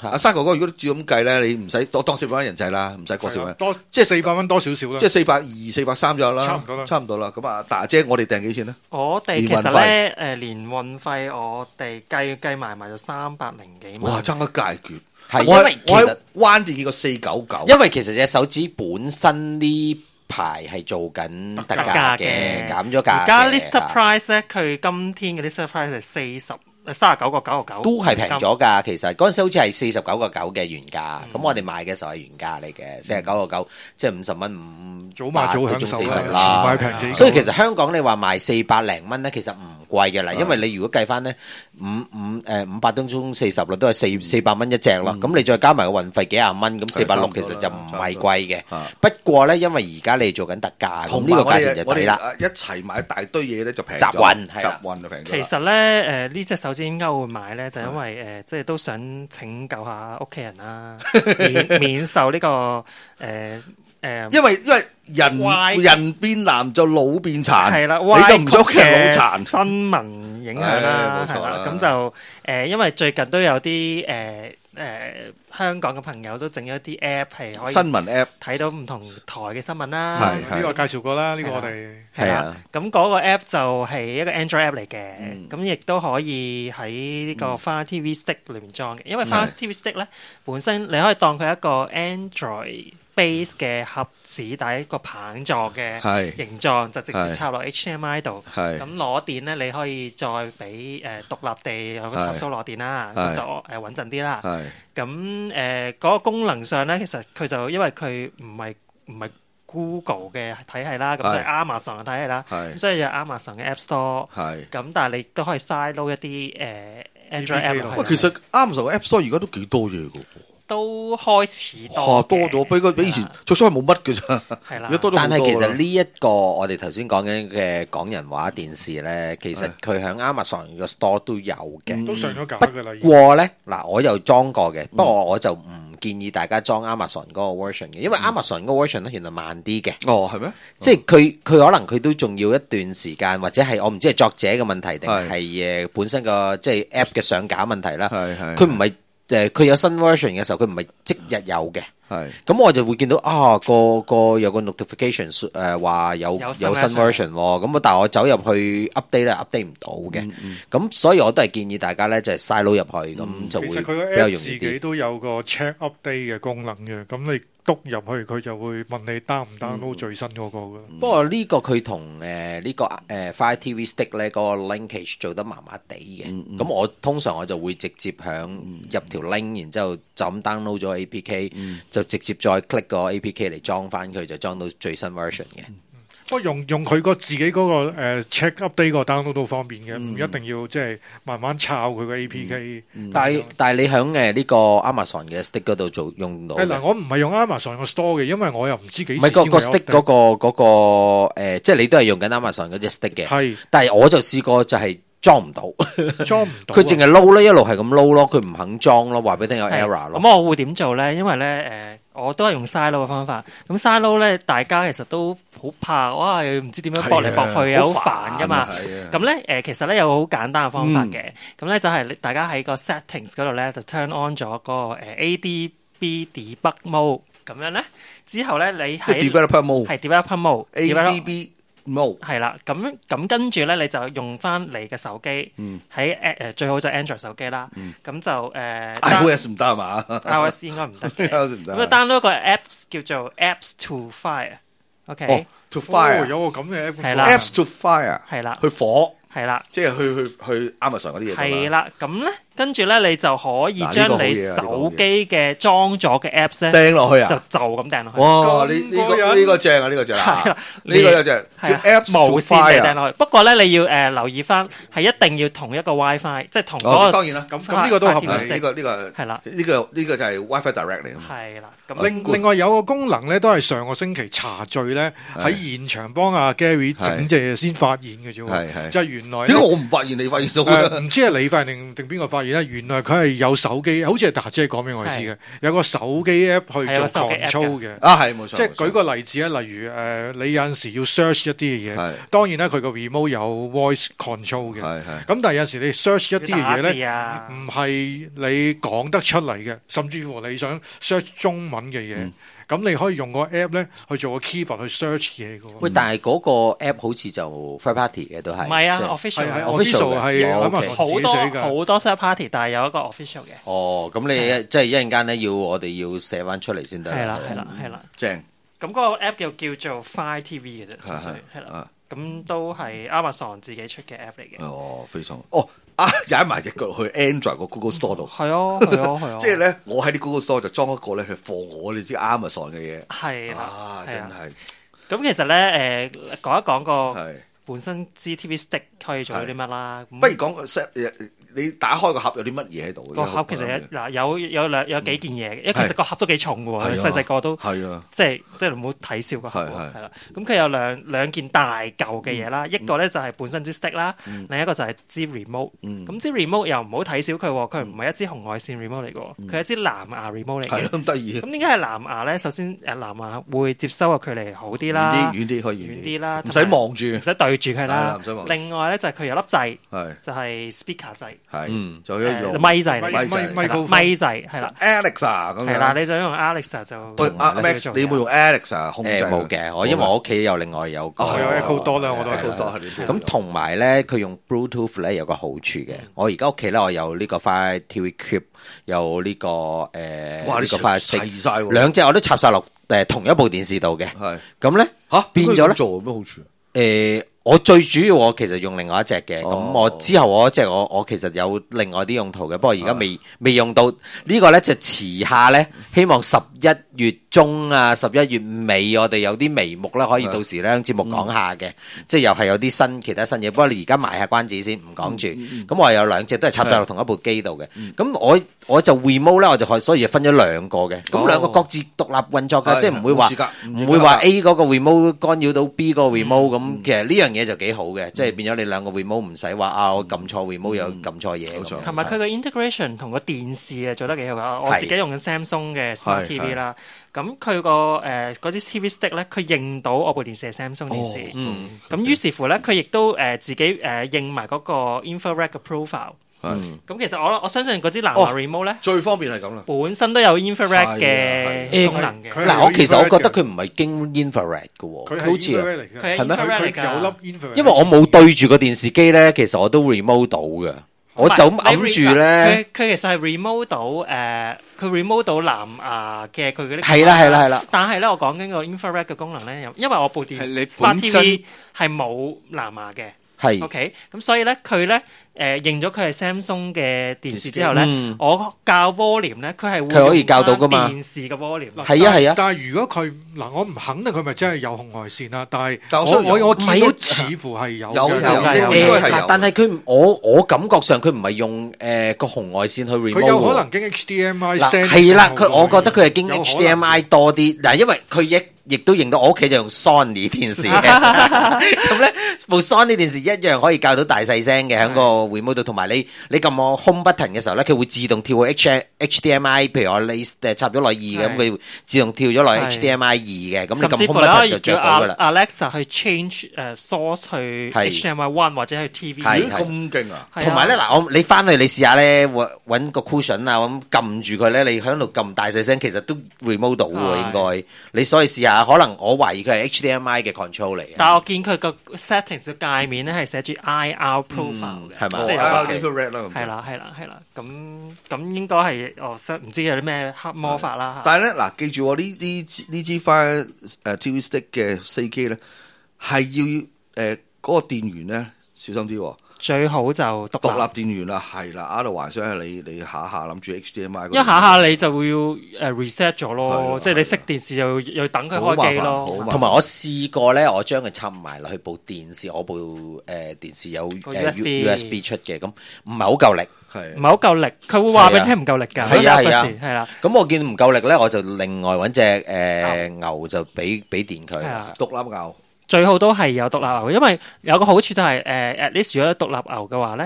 阿山哥哥，如果照咁計咧，你唔使多當四百蚊人仔啦，唔使過四百蚊， 多即係四百蚊多少少啦， 即係四百二、四百三咗啦， 差唔多啦差唔多啦。咁啊，大姐，我哋訂幾錢咧？ 我哋其實咧誒連運費我哋計計埋埋就三百零幾蚊。 哇，爭一界決！ 係我因為其實我喺灣店見過四九九， 因為其實隻手指本身呢排係做緊特價嘅，減咗價嘅。 而家 list price 咧，佢今天嘅 list price 係四十。三十九個九個九都係平咗㗎，其實嗰陣時好似係四十九個九嘅原價，咁、嗯、我哋買嘅時候係原價嚟嘅，四十九個九，即係五十蚊五， 早買早享受啦， 啦， 買平幾。 所以其實香港你話賣四百零蚊咧，其實唔貴嘅啦，因為你如果計翻咧五五誒五百當中四十啦，都係四四百蚊一隻咯，咁、嗯、你再加埋個運費幾廿蚊，咁四百六其實就唔係貴嘅。不過咧，因為而家你做緊特價，咁呢個價錢就抵啦。 一齊買大堆嘢咧就平咗， 集運係集運就平咗。 其實咧誒呢隻手指點解會買咧？就因為誒、呃、即係都想拯救下屋企人啦，免免受呢、這個誒。呃誒， 因為因為人人變男就老變殘， 係啦， 你就唔想屋企人老殘。 新聞影響啦，係啦，咁就誒，因為最近都有啲誒誒香港嘅朋友都整咗啲 app 係可以新聞 app 睇到唔同台嘅新聞啦。 係呢個介紹過啦，呢個我哋係啦。咁嗰個 app 就係一個 Android app 嚟嘅，咁亦都可以喺呢個 Fire T V Stick 裏面裝嘅。因為 Fire T V Stick 咧本身你可以當佢一個 Android base 嘅盒子，帶一個棒狀嘅形狀，就直接插落 H D M I 度。咁攞電咧，你可以再俾誒獨立地有個插蘇攞電啦，咁就誒穩陣啲啦。咁誒嗰個功能上咧，其實佢就因為佢唔係唔係 Google 嘅體系啦，咁就係 Amazon 嘅體系啦，咁所以就 Amazon 嘅 App Store。咁但係你都可以 side load 一啲誒 Android app 落去。 其實 Amazon 嘅 App Store 而家都幾多嘢㗎。 都開始多， 多咗，比佢比以前最初係冇乜嘅咋。 係啦， 但係其實呢一個我哋頭先講緊嘅港人話電視咧，其實佢喺 Amazon 個 store 都有嘅， 都上咗架㗎啦。 不過咧，嗱我又裝過嘅，不過我就唔建議大家裝 Amazon 嗰個 version 嘅，因為 Amazon 嗰個 version 咧原來慢啲嘅。 哦，係咩？ 即係佢佢可能佢都仲要一段時間，或者係我唔知係作者嘅問題定係誒本身個即係 app 嘅上架問題啦。係係，佢唔係。誒佢有新 version 嘅時候，佢唔係即日有嘅。係，咁我就會見到啊個個有個 notification 誒話有有新 version 喎，咁啊但係我走入去 update 咧 update 唔到嘅，咁所以我都係建議大家咧就係 side load 入去，咁就會比較容易啲。其實佢個 app 自己都有個 check update 嘅功能嘅，咁你篤入去佢就會問你 down 唔 download 最新嗰個㗎。 不過呢個佢同誒呢個誒 Fire T V Stick 咧嗰個 linkage 做得麻麻地嘅，咁我通常我就會直接響入條 link，然之後就咁 download 咗 A P K 就。直接再 click 個 A P K 嚟裝翻佢，就裝到最新 version 嘅。 不過用用佢個自己嗰個誒 check update 個 download 都方便嘅，唔一定要即係慢慢抄佢個 A P K。 但係但係你響誒呢個 Amazon 嘅 stick 嗰度做用到。 嗱，我唔係用 Amazon 個 store 嘅，因為我又唔知幾時先會 update。唔係個個 stick 嗰個嗰個誒，即係你都係用緊 Amazon 嗰隻 stick 嘅。係。但係我就試過就係。裝唔到， 裝唔到， 佢淨係撈咧，一路係咁撈咯，佢唔肯裝咯，話俾你聽有 error 咯。 咁我會點做咧？因為咧，誒，我都係用 side load 嘅方法。咁 side load咧，大家其實都好怕，哇！又唔知點樣駁嚟駁去，又好煩噶嘛。咁咧，誒，其實咧有個好簡單嘅方法嘅。咁咧就係大家喺個 settings 嗰度咧就 turn on 咗個誒 A D B debug mode。咁樣咧之後咧你喺 developer mode 係 developer mode A D B。冇係啦，咁咁跟住咧，你就用翻你嘅手機，喺誒最好就 Android 手機啦。咁就誒 iOS 唔得係嘛 ？iOS 應該唔得嘅。 iOS 唔得。 咁啊 download 個 Apps 叫做 Apps to Fire。OK。 To Fire 有個咁嘅 app。 係啦。 Apps to Fire 係啦。 去火。 係啦。 即係去去去 Amazon 嗰啲嘢。 係啦，咁咧跟住咧你就可以將你手機嘅裝咗嘅 Apps 咧掟落去啊， 就就咁掟落去。 哇！呢呢個呢個正啊，呢個正啊，呢個又正。叫 Apps 無線嚟掟落去。不過咧你要誒留意翻，係一定要同一個 WiFi，即係同嗰個。 當然啦，咁咁呢個都合理。呢個呢個係啦，呢個呢個就係 WiFi Direct 嚟。 係啦。 另另外有個功能咧，都係上個星期查罪咧，喺現場幫阿 Gary 整隻嘢先發現嘅啫喎。係係。就係原來。點解我唔發現你發現到？誒，唔知係你發現定定邊個發發現咧，原來佢係有手機，好似係達姐講俾我哋知嘅，有個手機 app 去做係有手機 app control 嘅。 啊，係冇錯。 即係舉冇錯個例子啊，例如誒、呃，你有陣時要 search 一啲嘅嘢係， 當然啦，佢個 remote 有 voice control 嘅。 係係咁但係有陣時你 search 一啲嘅嘢要打字咧， 啊唔係你講得出嚟嘅，甚至乎你想 search 中文嘅嘢，咁、你可以用個 app 咧去做個 keyboard 去 search 嘢嘅喎。 喂，但係嗰個 app 好似就 third party 嘅都係， 唔係啊即係 ，official 係係嘅 official 嘅 official 係哦 Amazon 好多自己寫㗎。 好多 third party，但係有一個 official 嘅。 哦，咁你一即係一陣間咧，要我哋要寫翻出嚟先得。 係啦，係啦，係啦。 正咁嗰個 app 叫叫做 Fire T V 嘅啫，純粹係啦啊。 咁都係 Amazon 自己出嘅 app 嚟嘅。 哦，非常哦啊，踩埋只腳去 Android 個 Google Store 度。 係啊，係啊，係啊。 即係咧，我喺啲 Google Store 就裝一個咧，係放我哋知 Amazon 嘅嘢。 係啦， 啊，真係啊。 係咁其實咧，誒講一講個係。 本身支 T V stick 可以做到啲乜啦。咁不如講個 set，你打開個盒有啲乜嘢喺度？ 個盒其實有嗱有有兩有幾件嘢嘅，因為其實個盒都幾重嘅喎， 係啊細細個都係啊， 即係即係唔好睇小個盒喎， 係係係啦。咁佢有兩兩件大嚿嘅嘢啦，一個咧就係本身支 stick 啦，另一個就係支 remote。 嗯咁支 remote 又唔好睇小佢喎，佢唔係一支紅外線 remote 嚟嘅喎，佢係一支藍牙 remote 嚟嘅。 係咯，咁得意。 咁點解係藍牙咧？首先誒藍牙會接收嘅距離好啲啦， 遠啲遠啲可以遠啲啦， 唔使望住， 唔使對住佢係啦啦唔使望。住另外咧就係佢有粒掣， 係就係 speaker 掣， 係， 嗯就一用誒咪掣嚟咪嘅， 咪咪係啦 microphone 咪掣係啦。 Alexa 咁樣。 係啦，你想用 Alexa 就喂，阿同 Max，你有冇用 Alexa 控制誒啊？ 冇嘅，我因為我屋企有另外有個。 哦我有 Echo 多啦，我都係係好多係呢啲咁同埋咧，佢用 Bluetooth 咧有個好處嘅。我而家屋企咧，我有呢個 Fire T V Cube，有呢個誒哇！你呢個 Fire 齊 Stick， 晒喎， 兩隻我都插晒落誒同一部電視度嘅。 係咁咧嚇變咗咧做有咩好處？ 誒，我最主要我其實用另外一隻嘅，咁哦我之後我一隻我我其實有另外啲用途嘅，不過而家未未用到呢個咧，就遲下咧，希望十一月中啊，十一月尾我哋有啲眉目啦，可以到時咧節目講下嘅，即係又係有啲新其他新嘢。不過你而家賣下關子先，唔講住。咁我有兩隻都係插晒落同一部機度嘅，咁我我就 remote 咧，我就可以所以就分咗兩個嘅，咁兩個各自獨立運作嘅，即係唔會話唔會話 A 嗰個 remote 干擾到 B 嗰個 remote 咁。其實呢樣嘢就幾好嘅，即係變咗你兩個 remote 唔使話啊，我撳錯 remote 又撳錯嘢咁樣。 同埋佢個 integration 同個電視啊做得幾好噶，我係自己用緊 Samsung 嘅 Smart 係 T V 啦，咁佢個誒嗰啲 T V stick 咧，佢認到我部電視係 Samsung 電視， 嗯咁於是乎咧，佢亦都誒自己誒認埋嗰個 infrared 嘅 profile。 係咁其實我我相信嗰支藍牙哦 remote 咧， 最方便係咁啦。 本身都有 infrared 係嘅功能嘅， 佢係嗱，我其實我覺得 infrared 佢唔係經 infrared 嘅喎， 佢係好似 infrared 嚟嘅， 佢係係咩 infrared 嚟佢有㗎。 粒 infrared， 因為我冇對住個電視機咧，其實我都 remote 到嘅，我就咁揞住咧。 佢佢其實係 remote 到誒，佢 remote 到藍牙嘅佢嗰啲。 係啦係啦係啦。 但係咧，我講緊個 infrared 嘅功能咧，因為我部電係你 Smart 本身 T V 係冇藍牙嘅。 係 OK，咁所以咧，佢咧誒認咗佢係 Samsung 嘅電視之後咧， 嗯我校 volume 咧，佢係會佢可以校到㗎嘛用返電視嘅 volume。 嗱係啊係啊但係如果佢嗱，我唔肯定佢咪真係有紅外線啦。但係我但我相信有我我見到唔係啊似乎係有有嘅有㗎有㗎應該係有嗱，但係佢我我感覺上佢唔係用誒個紅外線去 remote 佢有可喎能經 H D M I 嗱 send 係啦， 信號佢我覺得佢係經有可能 H D M I 多啲嗱，因為佢亦亦都認到我屋企就用 Sony 電視嘅，咁咧部 Sony 電視一樣可以校到大細聲嘅喺個 remote 度，同埋你你撳我 home button 嘅時候咧，佢會自動跳去 H H D M I，譬如我你誒插咗落二嘅，咁佢自動跳咗落 H D M I 二嘅，咁你撳甚至乎 home 你可 button 以就着叫到噶啦。 Alexa 去 change 誒 source 去係 H D M I one 或者去 T V。 係咦咁勁啊！ 係啊同埋咧，嗱，我你翻去你試下咧，揾揾個 cushion 啊，咁撳住佢咧，你喺度撳大細聲，其實都 remote 到喎， 係應該。你所以試下，可能我懷疑佢係 H D M I 嘅 control 嚟嘅。 但係我見佢個 settings 嘅界面咧係寫住 I R profile 嘅， 係嘛哦即係有啊個 infrared 啦咁。 係啦係啦係啦，咁咁應該係哦，相唔知有啲咩黑魔法啦嚇。 但係咧，嗱，記住我呢呢支呢支 Fire 誒 T V Stick 嘅四機咧，係要誒嗰個電源咧小心啲喎。 最好就獨獨立， 立電源啦，係啦，啱到幻想係你你下下諗住 H D M I， 因為下下你就會要誒 reset 咗係咯， 啦即係你熄電視又又等佢好麻煩開機咯。 好麻煩同埋我試過咧，我將佢插埋落去部電視，我部誒、呃、電視有個誒 U S B U S B 出嘅，咁唔係好夠力。 係唔係好夠力，佢會話俾你聽唔夠力㗎。 係啊係啊嗰時係啦， 咁我見唔夠力咧，我就另外揾隻誒牛就俾俾電佢係啊。 獨立牛， 最好都係有獨立牛，因為有個好處就係誒 at least 如果有獨立牛嘅話咧，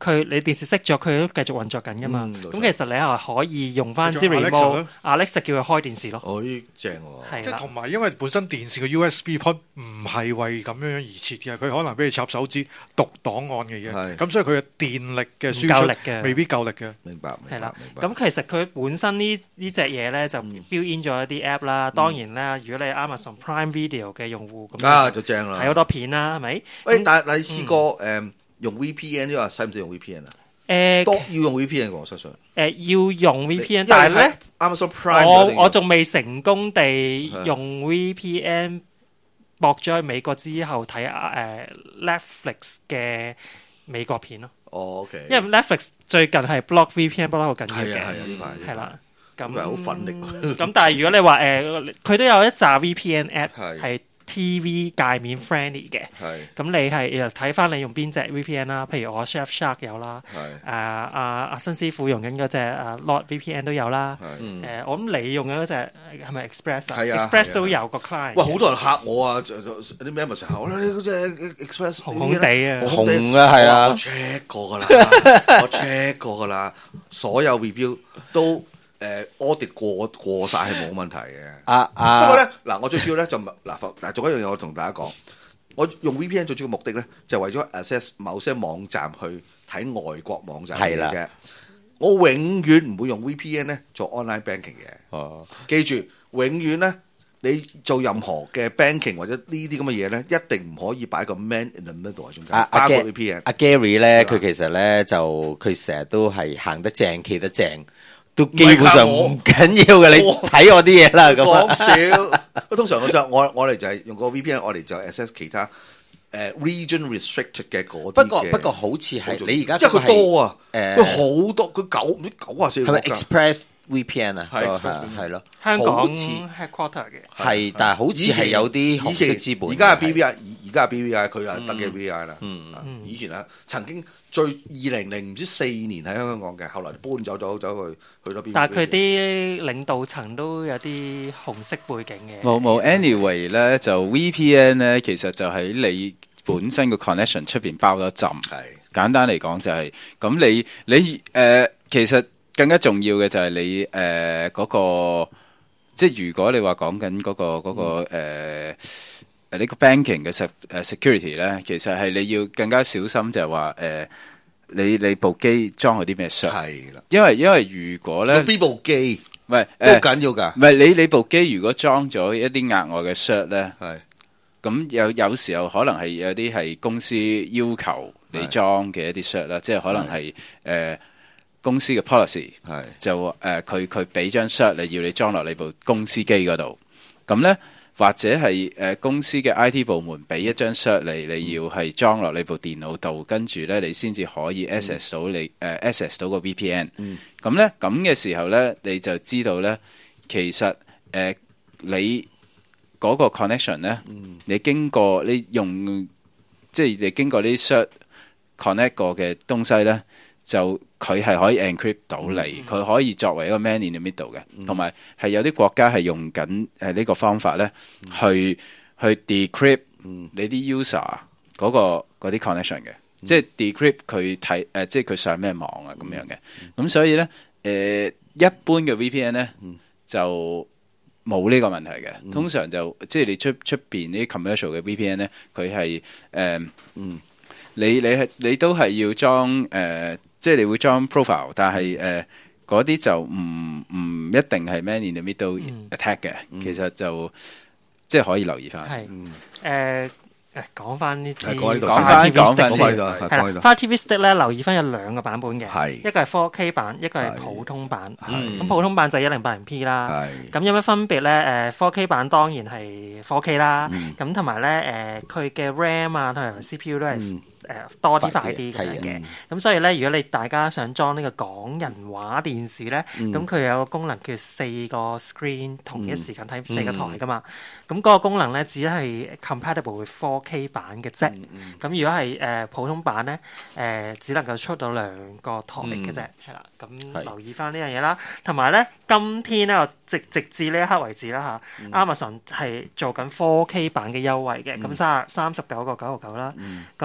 佢你電視熄咗，佢都繼續運作緊噶嘛。咁、 嗯冇錯其實你係可以用翻支叫做 Alexa remote 咯 Alexa 叫佢開電視咯。 哦，咦正喎， 係啦即係同，埋，因為本身電視嘅 U S B port 唔係為咁樣樣而設嘅，佢可能俾你插手指讀檔案嘅嘢， 係咁所以佢嘅電力嘅唔夠力輸嘅出未必夠力嘅。 明白明係啦白明白。 咁其實佢本身呢呢隻嘢咧就 build in 咗一啲 app 啦。當然啦，如果你係 Amazon Prime Video 嘅用戶，咁啊你就正啦， 睇好多片啦，係咪？ 喂， 咁但係你試過誒用 V P N 呢個使唔使用 V P N 啊？ 誒多要用 V P N 嘅我相信。 誒要用 V P N， 因為但係咧。 喺 Amazon Prime 我一定要我仲未成功地用 V P N 駁咗去美國之後睇誒、呃、Netflix 嘅美國片咯， 哦 OK， 因為 Netflix 最近係 block V P N block 得好緊要係啊係啊嘅， 呢排係啦。咁呢排好奮力咁但係如果你話誒，佢、都有一紮 V P N app 係係 T V 界面 friendly 嘅， 係咁你係睇翻你用邊隻 V P N 啦，譬如我 Chef Shark 有啦， 係誒阿阿新師傅用緊嗰隻誒 Lord V P N 都有啦。 係。 誒、我諗你用緊嗰隻係咪 Express 啊係啊 ？Express 係啊都有個 client。 喂，好多人嚇我啊！就就啲咩咪成日話你嗰隻 Express 紅紅地啊紅地紅啊係啊我 check 過噶啦，我 check 過噶啦，所有 review 都誒 audit 過過曬係冇問題嘅。 啊啊！ 不過咧，嗱，我最主要咧就唔嗱，嗱，仲有一樣嘢我同大家講，我用 V P N 最主要嘅目的咧，就係為咗 access 某些網站去睇外國網站嘅嘢啫係。 我永遠唔會用 V P N 咧做 online banking 嘅。 哦， 記住，永遠咧你做任何嘅 banking 或者呢啲咁嘅嘢咧，一定唔可以擺個 man in the middle 喺中間， 啊包括阿 V P N。 阿 Gary 咧， 係嘛佢其實咧就佢成日都係行得正，企得正，都基本上唔緊要嘅。你我睇我啲嘢啦，咁講啊笑，通常我就我我哋就係用個 V P N，我哋就 access 其他誒 region restricted 嘅嗰啲不過嘅不過好似係做你而家因為佢多啊， 誒佢好多，佢九唔知九啊四係咪個國家 Express V P N 啊？ 係係 Express 係咯， 香港好似 headquarter 嘅。 係，但係好似係有啲紅色資本嘅。 而家係 B V I，而而家係 B V I，佢係得嘅 B V I 啦。 嗯啊以前啊，曾經最二零零唔知四年喺香港嘅，後來搬走咗走去去咗 B V I。 但係佢啲領導層都有啲紅色背景嘅。 冇冇，anyway 咧就 V P N 咧，其實就喺你本身個 connection 出邊包咗浸。 係簡單嚟講就係、咁你你誒、呃、其實更加重要嘅就係你誒嗰、呃嗰個，即係如果你話講緊嗰個嗰、嗰個誒誒呢個 banking 嘅 se 誒 security 咧，其實係你要更加小心就係話誒你你部機裝咗啲咩 cert， 係啦。 因為因為如果咧邊部機唔係都好誒緊要㗎。 唔係你你部機如果裝咗一啲額外嘅 cert 咧。 係咁有有時候可能係有啲係公司要求你裝嘅一啲 cert 啦，即係可能係誒、呃、公司嘅 policy 係就誒佢佢俾張 cert 你要你裝落你部公司機嗰度，咁咧或者係誒、呃、公司嘅 I T 部門俾一張 cert 你，你要係裝落你部電腦度，跟住咧你先至可以 access 到你誒、呃、access 到個 V P N。咁咧咁嘅時候咧，你就知道咧，其實誒、呃、你嗰個 connection 咧， 嗯你經過你用即係你經過呢 cert connect 過嘅東西咧，就佢係可以 encrypt 到你，佢、 嗯、 可以作為一個 man in the middle 嘅，同埋係有啲國家係用緊誒呢個方法咧， 嗯去去 decrypt 嗯你啲 user 嗰、個嗰啲 connection 嘅， 嗯即係 decrypt 佢睇誒，即係佢上咩網啊咁樣嘅，咁所以咧誒、呃、一般嘅 V P N 咧、 嗯就冇呢個問題嘅，通常就即係你出出邊啲 commercial 嘅 V P N 咧，佢係誒， 嗯， 你你係你都係要裝誒、呃，即係你會裝 profile，但係誒嗰啲就唔唔一定係 man in the middle attack 嘅， 嗯其實就即係可以留意翻。 係嗯誒誒講翻呢支係講呢度講返 Fire T V 講返 Stick 講翻呢先。 度，係講呢係啦，Fire T V Stick 咧留意翻有兩個版本嘅， 係一個係 four K 版，一個係係普通版。 係咁普通版就一零八零 P 啦。 係咁有咩分別咧？誒 four K 版當然係 four K 啦。 嗯咁同埋咧誒佢嘅 RAM 啊同埋 C P U 都係嗯誒多啲快快啲咁啲係嘅樣嘅。咁所以咧，如果你大家想裝呢個港人話電視咧， 嗯咁佢有個功能叫四個 screen 同一時間睇四個嗯台噶嘛。咁嗰個功能咧只係 compatible with four K 版嘅啫。 嗯咁如果係誒普通版咧，誒只能夠出到兩個台嘅啫，係啦。咁係留意翻呢樣嘢啦。同埋咧，今天咧，我直直至呢一刻為止啦嚇，Amazon 係做緊four K 版嘅優惠嘅，咁三三十九個九毫九啦。咁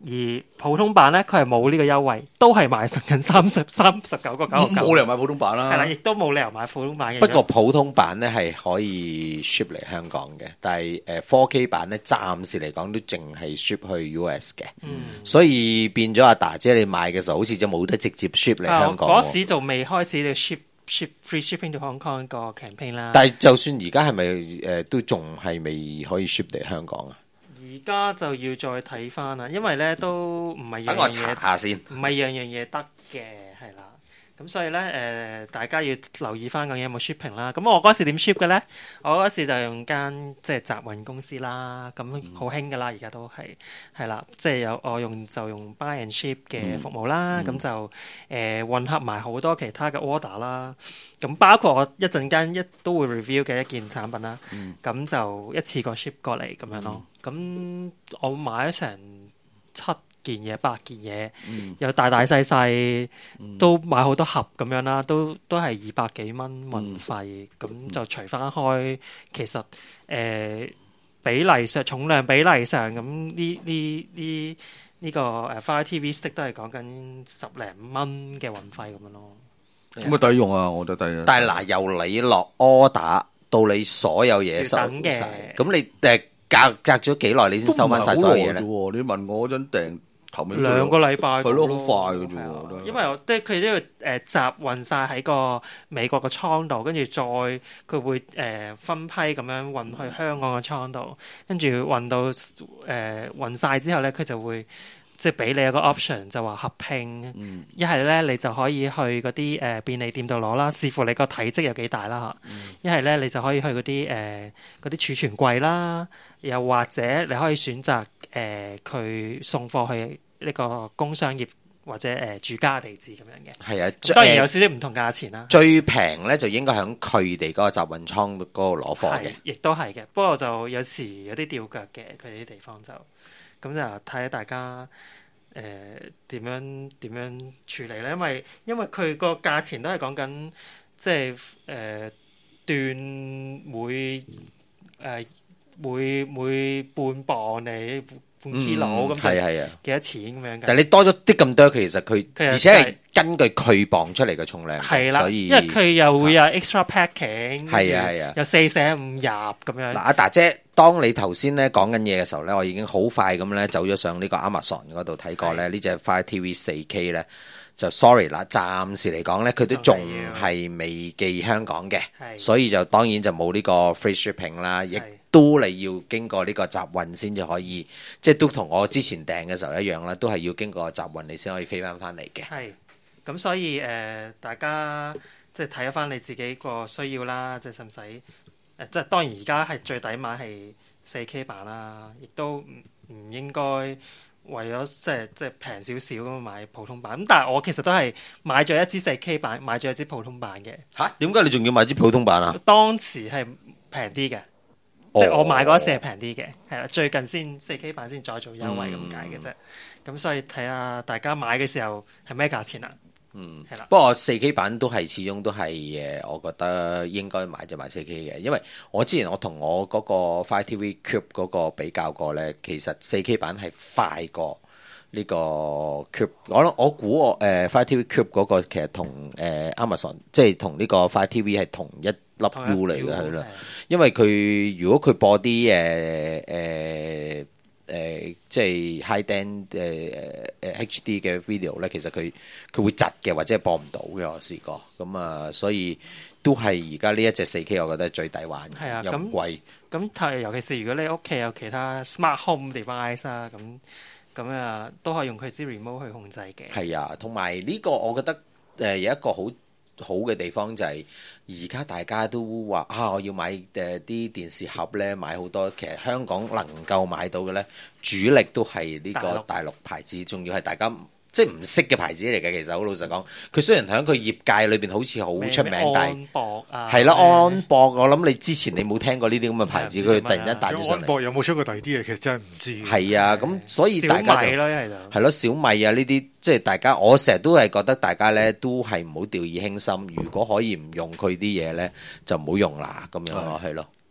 而普通版咧，佢係冇呢個優惠，都係賣緊三十三十九個九毫九， 冇理由買普通版啦。 係啦，亦都冇理由買普通版嘅。 不過普通版咧係可以 ship 嚟香港嘅，但係誒 four K 版咧暫時嚟講都淨係 ship 去 U S 嘅， 嗯、 所以變咗阿達姐你買嘅時候，好似就冇得直接 ship 嚟香港喎。 嗰時就未開始要 ship ship free shipping to Hong Kong 個 campaign 啦。 但係就算而家係咪誒都仲係未可以 ship 嚟香港啊？ 而家就要再睇翻啦，因為咧都唔係樣等我樣嘢， 查下先。 唔係樣樣嘢得嘅，係啦。咁所以咧，誒、呃、大家要留意翻究竟有冇 shipping 啦。咁我嗰時點 ship 嘅咧？我嗰時就用間即係集運公司啦。咁好興噶啦，而家都係係啦，即係有我用就用 buy and ship 嘅服務啦。咁、嗯、就誒、呃、混合埋好多其他嘅 order 啦。咁包括我一陣間一都會 review 嘅一件產品啦。咁、嗯、就一次過 ship 過嚟咁樣咯。咁、嗯、我買咗成七件嘢八件嘢，嗯、有大大細細，嗯、都買好多盒咁樣啦，都都係二百幾蚊運費，咁、嗯、就除翻開，其實誒、呃、比例上重量比例上，咁呢呢呢呢個誒 Fire T V Stick 都係講緊十零蚊嘅運費咁樣咯。 咁啊抵用啊，我覺得抵啊。 但係嗱，由你落 order 到你所有嘢收晒，咁你誒隔隔咗幾耐你先收翻晒所有嘢咧？ 你問我嗰陣訂。 兩個禮拜係咯，好快嘅啫喎。 因為即係佢都要誒集運晒喺個美國個倉度，跟住再佢會誒、呃、分批咁樣運去香港個倉度，跟住運到誒、呃、運晒之後咧，佢就會即係俾你一個 option，就話合拼。一係咧你就可以去嗰啲誒便利店度攞啦，視乎你個體積有幾大啦嚇。一係咧你就可以去嗰啲誒嗰啲儲存櫃啦，又或者你可以選擇。誒佢、呃、送貨去呢個工商業或者誒、呃、住家地址咁樣嘅， 係啊， 當然有少少唔同價錢啦。 最平咧就應該喺佢哋嗰個集運倉嗰度攞貨嘅， 亦都係嘅。不過就有時有啲吊腳嘅，佢哋啲地方就咁就睇下大家誒點、呃、樣點樣處理咧。因為因為佢個價錢都係講緊即係誒斷每誒。呃每每半磅你半 kilo 咁，係係啊，幾多錢咁樣嘅？ 但係你多咗啲咁多，其實佢而且係根據佢磅出嚟嘅重量， 係啦， 所以因為佢又會有 extra packing， 係啊係啊， 有四捨五入咁樣。 嗱，阿達姐，當你頭先咧講緊嘢嘅時候咧，我已經好快咁咧走咗上呢個 Amazon 嗰度睇過咧，呢隻 Fire T V 四 K 咧就 sorry 啦，暫時嚟講咧佢都仲係未寄香港嘅，所以就當然就冇呢個 free shipping 啦，亦都你要經過呢個集運先至可以，即係都同我之前訂嘅時候一樣啦，都係要經過集運你先可以飛翻翻嚟嘅。 係，咁所以誒、呃，大家即係睇翻你自己個需要啦，即係使唔使誒？即係當然而家係最抵買係四 K 版啦，亦都唔唔應該為咗即係即係平少少咁買普通版。咁但係我其實都係買咗一支四 K 版，買咗一支普通版嘅。 吓？點解你仲要買支普通版啊？ 當時係平啲嘅。即係我買嗰時係平啲嘅，係啦，最近先四 K 版先再做優惠咁解嘅啫。咁、嗯、所以睇下大家買嘅時候係咩價錢啦。 嗯，係啦。 的不過四 K 版都係始終都係誒，我覺得應該買就買四 K 嘅，因為我之前我同我嗰個 Fire T V Cube 嗰個比較過咧，其實四 K 版係快過呢個 Cube。我我估我誒 Fire T V Cube 嗰個其實同誒、呃、Amazon 即係同呢個 Fire T V 係同一粒 U 嚟嘅係啦，因為佢如果佢播啲誒誒誒即係 high def 誒誒 H D 嘅 video 咧，其實佢佢會窒嘅，或者係播唔到嘅，我試過。咁啊，所以都係而家呢一隻四 K，我覺得係最抵玩嘅， 啊、 又唔貴。 咁睇，尤其是如果你屋企有其他 smart home device 啊，咁咁啊都可以用佢支 remote 去控制嘅。 係啊，同埋呢個我覺得誒、呃、有一個好好嘅地方就係而家大家都話啊，我要買誒啲電視盒咧，買好多。其實香港能夠買到嘅咧，主力都係呢個大陸牌子，仲要係大家即係唔識嘅牌子嚟嘅。其實好老實講，佢雖然喺佢業界裏邊好似好出名，但係安博啊，係啦，安博。我諗你之前你冇聽過呢啲咁嘅牌子，佢突然間彈咗上嚟。 安博有冇出過第二啲嘢？其實真係唔知。 係啊，咁所以大家就係咯，小米啊呢啲。即係大家，我成日都係覺得大家咧都係唔好掉以輕心。如果可以唔用佢啲嘢咧，就唔好用啦咁樣咯，係咯。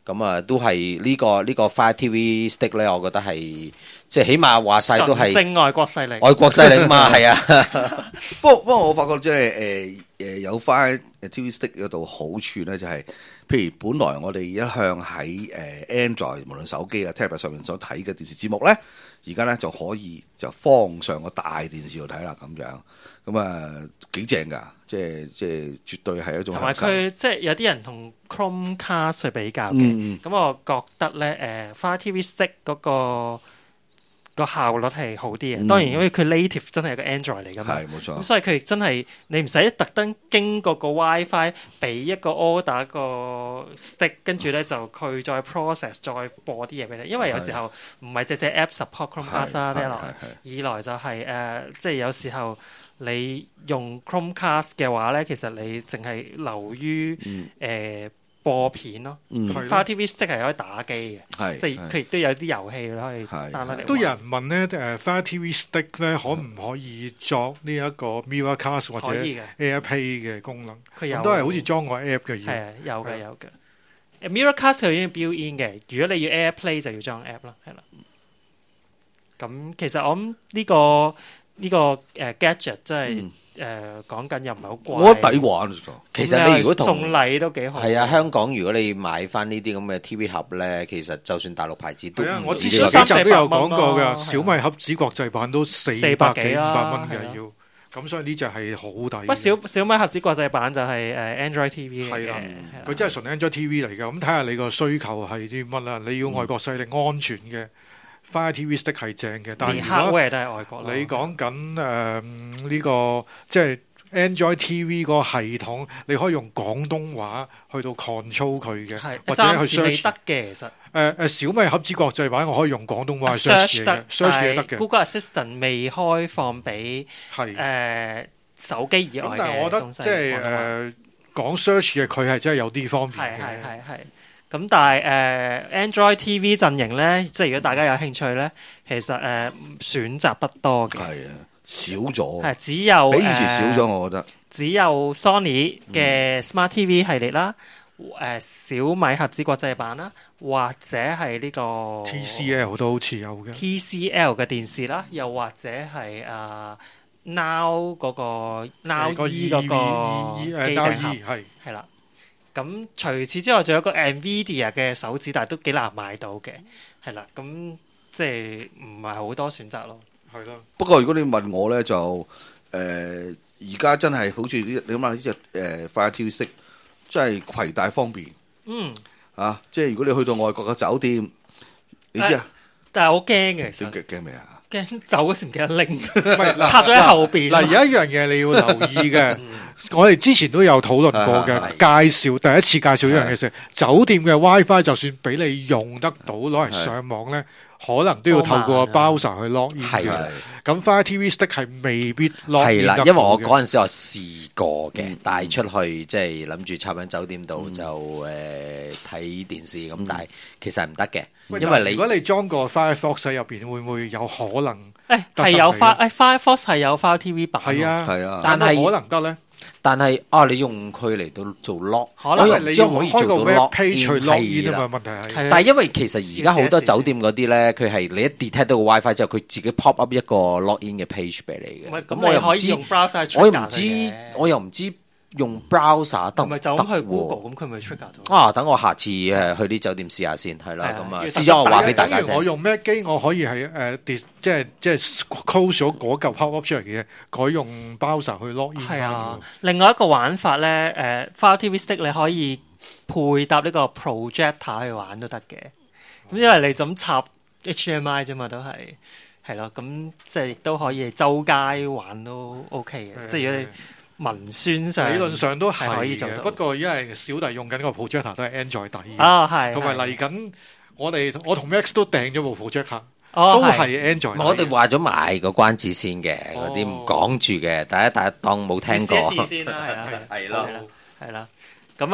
咁啊都係呢個呢個 Fire T V Stick 咧，我覺得係即係起碼話晒都係正外國勢力， 外國勢力嘛，係啊。 不過不過我發覺即係誒誒有 Fire T V Stick 嗰度好處咧，就係、是、譬如本來我哋一向喺誒 Android 無論手機啊 tablet 上面所睇嘅電視節目咧，而家咧就可以就放上個大電視度睇啦，咁樣咁啊幾正㗎，即係即係絕對係一種同埋佢即係有啲人同 Chromecast 去比較嘅， 嗯咁、我覺得咧誒 Fire T V Stick 嗰、個個效率係好啲嘅。 嗯當然因為佢 native 真係個 Android 嚟㗎嘛， 係冇錯咁所以佢真係你唔使特登經過個 WiFi 俾一個 order 個 stick，跟住咧就佢再 process 再播啲嘢俾你。因為有時候唔係隻隻 app support Chromecast 啦， 係一來二來就係、誒，即係有時候你用 Chromecast 嘅話咧，其實你淨係流於誒、呃播片咯。 嗯咁 Fire T V Stick 係可以打機嘅， 係即係佢亦都有啲遊戲可以係 download 嚟玩。 都有人問咧，誒 Fire T V Stick 咧可唔可以作呢一個 Miracast 或者可以嘅 AirPlay 嘅功能？ 佢有咁都係好似裝個 app 嘅要。 係啊，有嘅係有嘅。誒 Miracast 佢已經 built in 嘅，如果你要 AirPlay 就要裝 app 啦，係啦。咁其實我諗呢、個呢、個誒、呃 gadget 真係誒講緊又唔係好貴， 我覺得抵玩。 其實你如果同送禮都幾好。 係啊，香港如果你買翻呢啲咁嘅 T V 盒咧，其實就算大陸牌子都係啊， 唔我之止呢個價錢前幾集都有講過係啊㗎，小米盒子國際版都四四百幾五百幾啦百蚊係啊嘅要，咁所以呢只係好抵嘅。 不過小小米盒子國際版就係誒 Android T V 嚟嘅， 係啦係啦佢真係純 Android T V 嚟嘅，咁睇下你個需求係啲乜啦。你要外國勢力安全嘅 Fire T V Stick 係正嘅，但係連如果 hardware 都係外國啦。 你講緊誒呢個即係 Android T V 個系統，你可以用廣東話去到 control 佢嘅， 係或者去暫時未 search 得嘅，其實誒誒小米盒子國際版，我可以用廣東話去 search 啊 search 嘢嘅得 ，search 嘢但係得嘅， Google Assistant 未開放俾係。 誒手機以外嘅咁但係我覺得東西即係廣東話誒講 search 嘅佢係真係有啲方便係係嘅。 係係。咁但係誒、呃 Android T V 陣營咧，即係如果大家有興趣咧，其實誒、呃、選擇不多嘅， 係啊，少咗， 係只有比以前少咗， 呃我覺得。 只有 Sony 嘅 Smart T V 系列啦，誒、呃小米盒子國際版啦，或者係呢個 T C L 都好似有嘅。 T C L 嘅電視啦，又或者係啊、Now 嗰個 Now 個 E 嗰個 E 誒 Now 機頂盒 E 係係啦。咁除此之外，仲有個 Nvidia 嘅手指，但係都幾難買到嘅，係啦。咁即係唔係好多選擇咯。 係咯。 不過如果你問我咧，就誒而家真係好似呢，你諗下呢隻誒 Fire T V Stick，真係攜帶方便嗯， 啊！即係如果你去到外國嘅酒店，你知啊？ 但係我驚嘅，其實驚驚咩啊？ 驚走嗰時唔記得拎， 唔係嗱插咗喺後邊。 嗱，有一樣嘢你要留意嘅，我哋之前都有討論過嘅， 係介紹第一次介紹一樣嘢就係酒店嘅 WiFi，就算俾你用得到攞嚟上網咧，可能都要透過好慢啊 browser 去 log in 嘅係啊。 咁 Fire T V Stick 係未必 log 係 in 啦， 得因為我到嘅嗰陣時我試過嘅，帶出去即係諗住插喺酒店度就誒睇電視咁，但係其實係唔得嘅， 喂因為你但係如果你裝個 Firefox 喺入邊，會唔會有可能？ 誒得係有得 Fire 誒 Firefox 係有 Fire T V 版喎， 係啊， 係啊， 但係但係可能得咧， 但係啊，你用佢嚟到做 log， 可能我又因為你唔知可以要開個做到 web log page 去 log in 係啦啊嘛，問題係。 係啊但係因為其實而家好多酒店嗰啲咧，佢係你一 detect 到個 WiFi 之後，佢自己 pop up 一個 log in 嘅 page 俾你嘅。 唔係咁我又唔知你可以用 browser 去我又 trigger 唔知佢嘅， 我又唔知用 browser 得唔咪就咁去得喎 Google 咁，佢咪 trigger 到。 啊，等我下次誒去啲酒店試下先，係啦， 係啊咁啊要試咗我話俾大家假如我聽。 用咩機，我可以係誒 dis 即係即係 close 咗嗰嚿 pop up 出嚟嘅嘢，改用 browser 去 log in 係啊返， 另外一個玩法咧，誒 Fire T V Stick 你可以配搭呢個 projector 去玩都得嘅。咁因為你就咁插 H D M I 啫嘛，都係係咯。咁即係亦都可以周街玩都 OK 嘅。即係如果你文宣上理論上都係係可以做嘅， 到不過因為小弟用緊個 projector 都係 Android 底嘅， 啊係， 同埋係嚟緊我哋我同 Max 都訂咗部 projector， 哦係都係 Android 底嘅。 我哋話咗賣個關子先嘅，嗰啲唔講住嘅，大家大家當冇聽過。 試一試先啦，係啊， 係咯係啦，係啦。咁啊，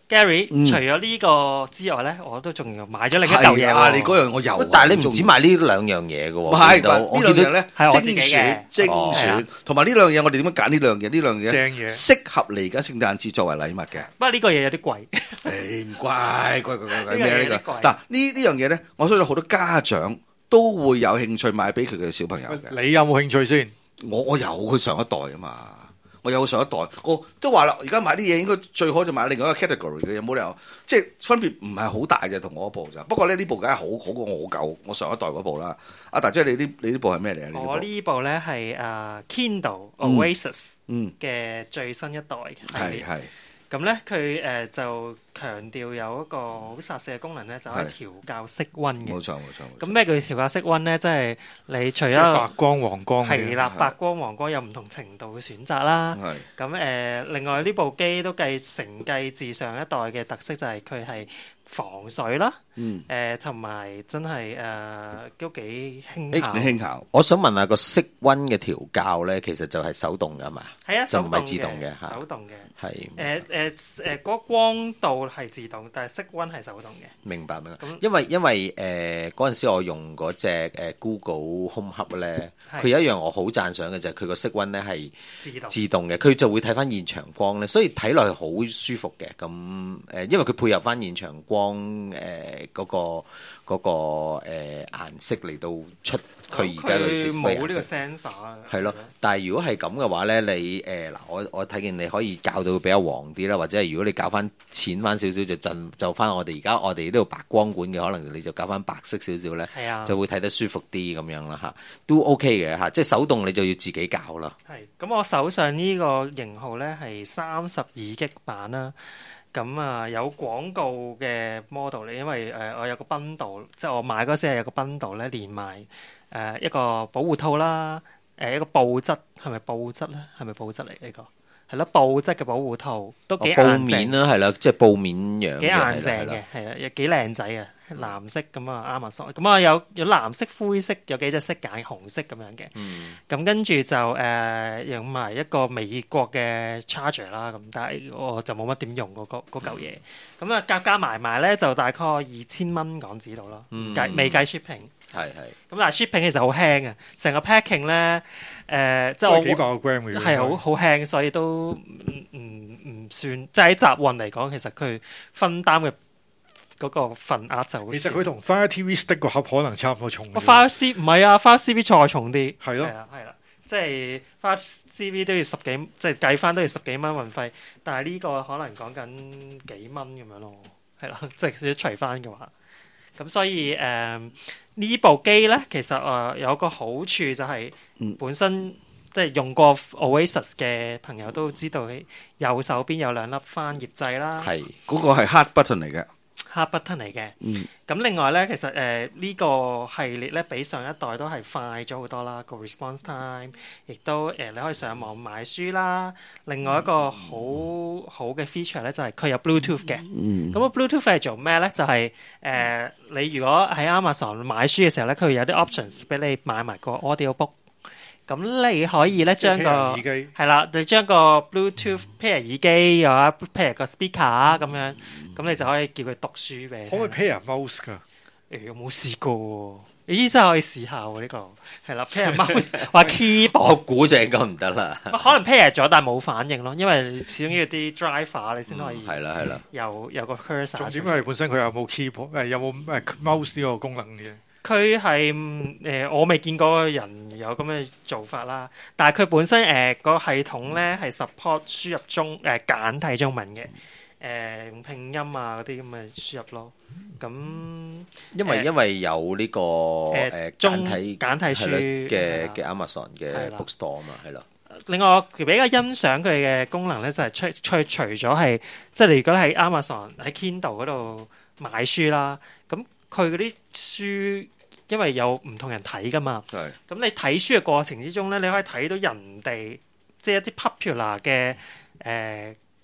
Gary， 嗯除咗呢個之外咧，我都仲要買咗另一嚿嘢係啊！ 喎。 你嗰樣我有啊， 但係你唔止買呢兩樣嘢嘅喎， 唔係， 見到呢兩我見到樣咧係我自己精嘅選精哦選，同埋呢兩樣我哋點樣揀呢兩樣？呢兩樣正嘢適合嚟緊聖誕節作為禮物嘅。 不過呢個嘢有啲貴， 誒唔怪，貴貴貴貴呢樣咩啊呢個？ 嘢有啲貴嗱呢呢樣嘢咧，我相信好多家長都會有興趣買俾佢嘅小朋友嘅。 你有冇興趣先？ 我我有佢上一代啊嘛，我有佢上一代，我都話啦，而家買啲嘢應該最好就買另外一個 category 嘅，有冇理由？即係分別唔係好大嘅，同我嗰部咋。不過咧呢部梗係好好過我舊我上一代嗰部啦。阿大姐你呢你呢部係咩嚟啊？你我呢呢部咧係誒 Kindle 嗯 Oasis 嗯嘅最新一代系列。 係係咁咧佢誒就強調有一個好殺死嘅功能咧，就可以係調校色溫嘅。 冇錯冇錯。 咁咩叫調校色溫咧？即係你除即係白咗光、黃光嘅係啦，白光、黃光有唔同程度嘅選擇啦。 係咁誒、呃，另外呢部機都繼承繼自上一代嘅特色，就係佢係防水啦。 嗯誒同埋真係誒、呃、都幾輕誒巧。 你輕巧我想問下個色溫嘅調校咧，其實就係手動㗎嘛？ 係啊， 就唔係手動自動嘅嚇手動嘅。 係誒誒誒，嗰個光度係自動，但係色溫係手動嘅。 明白明白咁。 因為因為誒嗰陣時我用嗰隻誒 Google Home Hub 咧， 係佢有一樣我好讚賞嘅就係佢個色溫咧係自動自動嘅，佢就會睇翻現場光咧，所以睇落去好舒服嘅。咁誒，因為佢配合翻現場光誒嗰個嗰個誒顏色嚟到出佢而家嘅佢 display 冇呢個顏色。 sensor 啊。 係咯，但係如果係咁嘅話咧，你誒嗱、我我睇見你可以校到比較黃啲啦，或者係如果你校翻淺翻少少，就震就翻我哋而家我哋呢度白光管嘅，可能你就校翻白色少少咧， 係啊， 就會睇得舒服啲咁樣啦嚇，都 OK 嘅嚇，即係手動你就要自己校啦。 係咁，我手上呢個型號咧係三十二 G 版啦。咁啊有廣告嘅 model 咧，因為誒、呃、我有個 bundle，即係我買嗰時係有個 bundle 咧，連埋誒、呃、一個保護套啦，誒、呃、一個布質係咪布質咧？係咪布質嚟呢個？係咯，布質嘅保護套都幾布硬淨， 面啦，係啦，即係布面樣嘅， 幾硬係淨啦嘅，係啊，又幾靚仔啊！藍色咁啊，Amazon 咁啊，有有藍色、灰色，有幾隻色揀紅色咁樣嘅。 嗯， 咁跟住就誒用埋一個美國嘅 charger 啦，咁但係我就冇乜點用嗰嗰嗰嚿嘢。咁啊加加埋埋咧就大概二千蚊港紙度咯， 嗯計未計 shipping。 係係。 咁但係 shipping 其實好輕啊，成個 packing 咧誒即係我都係幾百個 gram 嘅。 係好好輕，所以都唔唔唔算，即係喺集運嚟講，其實佢分擔嘅嗰個份額就好少。 其實佢同 Fire T V Stick 個盒可能差唔多重嘅。 我花 C 唔係啊，花 C V 再重啲。 係咯係啊，係啦，即係花 C V 都要十幾，即係計翻都要十幾蚊運費。但係呢個可能講緊幾蚊咁樣咯，係啦，即係除翻嘅話。咁所以誒呢、呃、部機咧，其實誒、呃、有個好處就係本身、嗯、即係用過 Oasis 嘅朋友都知道，右手邊有兩粒翻頁掣啦。 係嗰個係 hard button 嚟嘅。 黑 button 嚟嘅，咁、 嗯、 另外咧，其實誒呢、呃這個系列咧，比上一代都係快咗好多啦，個 response time，亦都誒、呃、你可以上網買書啦。另外一個好好嘅 feature 咧，就係、是、佢有 Bluetooth 嘅。咁、 嗯、 個 Bluetooth 係做咩咧？就係、是、誒、呃、你如果喺 Amazon 買書嘅時候咧，佢有啲 options 俾你買埋個 audio book。咁你可以咧將個耳機係啦，你將個 Bluetooth pair 耳機又或者 pair 個 speaker 咁樣，咁你就可以叫佢讀書俾你聽。 可唔可以 pair mouse 㗎？ 誒有冇試過喎？咦，真係可以試下喎！呢個係啦，pair mouse 或 keyboard， 我估就應該唔得啦。 可能 pair 咗，但係冇反應咯，因為始終要啲 driver 你先可以係啦係啦。 有有個 cursor。 重點係本身佢有冇 keyboard 誒有冇誒 mouse 呢個功能嘅？ 佢係誒我未見過人有咁嘅做法啦，但係佢本身誒、呃個系統咧係 support 輸入中誒、呃、簡體中文嘅，誒、呃、用拼音啊嗰啲咁嘅輸入咯。咁因為、 呃、 因為有呢、個誒、 呃中簡體簡體書係啦嘅嘅係啦 Amazon 嘅係啦 bookstore 啊嘛，係咯。 另外我比較欣賞佢嘅功能咧，就係除除除咗係即係你如果喺 Amazon 喺 Kindle 嗰度買書啦，咁佢嗰啲書因為有唔同人睇噶嘛， 係咁你睇書嘅過程之中咧，你可以睇到人哋即係一啲 popular 嘅誒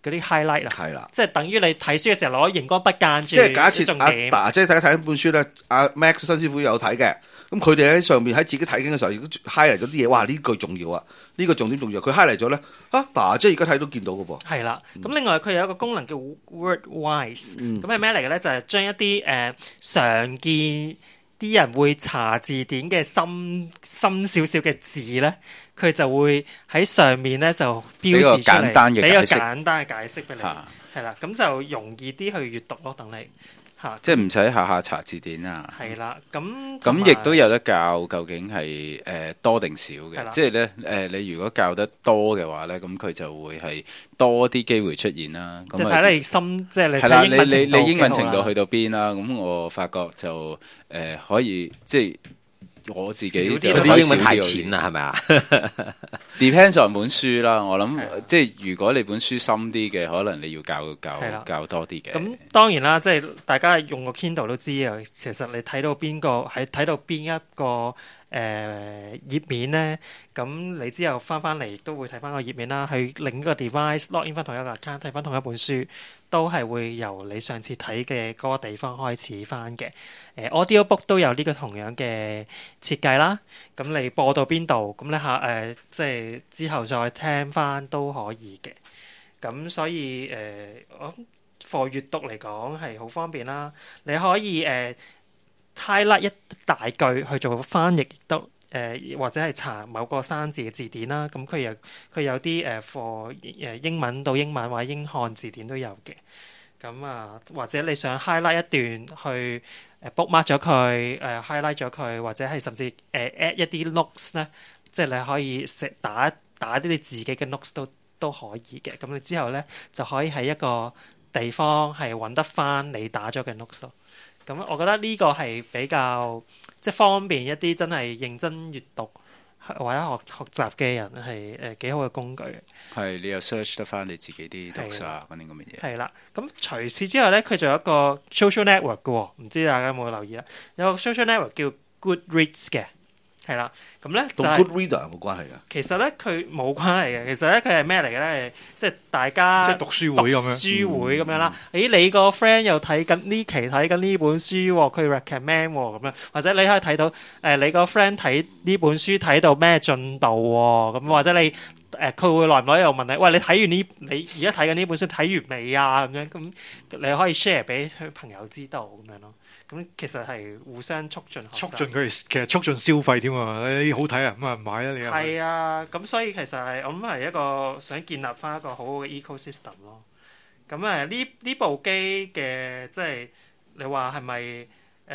嗰啲 highlight 啊， 係啦。 即係等於你睇書嘅時候攞熒光筆間住， 即係假設阿重點達即係睇睇一本書咧，阿 Max 新師傅有睇嘅，咁佢哋喺上面喺自己睇經嘅時候，如果 highlight 咗啲嘢，哇呢句重要啊，呢個重點重要，佢 highlight 咗咧，啊達即係而家睇到見到嘅噃。 係啦，咁另外佢有一個功能叫 Wordwise， 嗯咁係咩嚟嘅咧？就係將一啲誒常見啲人會查字典嘅深深少少嘅字咧，佢就會喺上面咧就標俾個示出嚟， 簡單嘅俾個解釋簡單嘅解釋俾你， 嚇係啦，咁就容易啲去閱讀咯，等你嚇。 即係唔使下下查字典啊。 係啦，咁咁亦都有得教，究竟係誒、呃、多定少係啦嘅？即係咧誒，你如果教得多嘅話咧，咁佢就會係多啲機會出現啦。咁啊即係睇你深，即係你係啦，你睇英文程度你你英文幾好啦程度去到邊啦？咁我發覺就誒、呃、可以即係。我自己就少啲啦佢啲英文太淺啦，係咪啊？ depends on 本書啦。我諗係啊即係如果你本書深啲嘅，可能你要教教係啦教多啲嘅。 咁當然啦，即係大家用個 Kindle 都知啊。其實你睇到邊個喺睇到邊一個誒、呃、頁面咧，咁你之後翻翻嚟都會睇翻個頁面啦。去另一個 device log in 翻同一個 account 睇翻同一本書，都係會由你上次睇嘅嗰個地方開始翻嘅。誒、呃、audiobook 都有呢個同樣嘅設計啦。咁你播到邊度，咁你下誒、呃、即係之後再聽翻都可以嘅。咁所以誒、呃，我 for 閱讀嚟講係好方便啦。你可以誒、呃、highlight 一大句去做翻譯，亦都誒、呃、或者係查某個生字嘅字典啦。咁佢有佢有啲誒 for 誒英文到英文或者英漢字典都有嘅。咁啊，或者你想 highlight 一段去誒 bookmark 咗佢，誒、呃、highlight 咗佢，或者係甚至誒、呃、add 一啲 notes 咧，即係你可以寫打打啲你自己嘅 notes 都都可以嘅。咁你之後咧就可以喺一個地方係揾得翻你打咗嘅 notes 咯。咁我覺得呢個係比較即係方便一啲真係認真閱讀或者學學習嘅人係誒幾好嘅工具。 係你又 search 得翻你自己啲讀係啊嗰啲咁嘅嘢。 係啦，咁除此之外咧，佢仲有一個 social network 嘅喎，唔知大家有冇留意啦？有個 social network 叫 Goodreads 嘅，係啦，咁咧就同係 Good Reader 有冇關係㗎？ 其實咧佢冇關係嘅，其實咧佢係咩嚟嘅咧？即係大家即係讀書會咁樣書會咁樣啦。誒，你個 friend 又睇緊呢期睇緊呢本書喎，佢 recommend 喎咁樣，或者你可以睇到誒你個 friend 睇呢本書睇到咩進度喎，咁或者你。誒佢會耐唔耐又問你，喂你睇完呢？你而家睇緊呢本書睇完未啊？咁樣咁你可以 share 俾佢朋友知道咁樣咯。咁其實係互相促進學習， 促進佢哋其實促進消費添啊！你好睇啊，咁啊買啦你啊。 係啊，咁所以其實係我諗係一個想建立翻一個好好嘅 ecosystem 咯。咁誒呢呢部機嘅即係你話係咪誒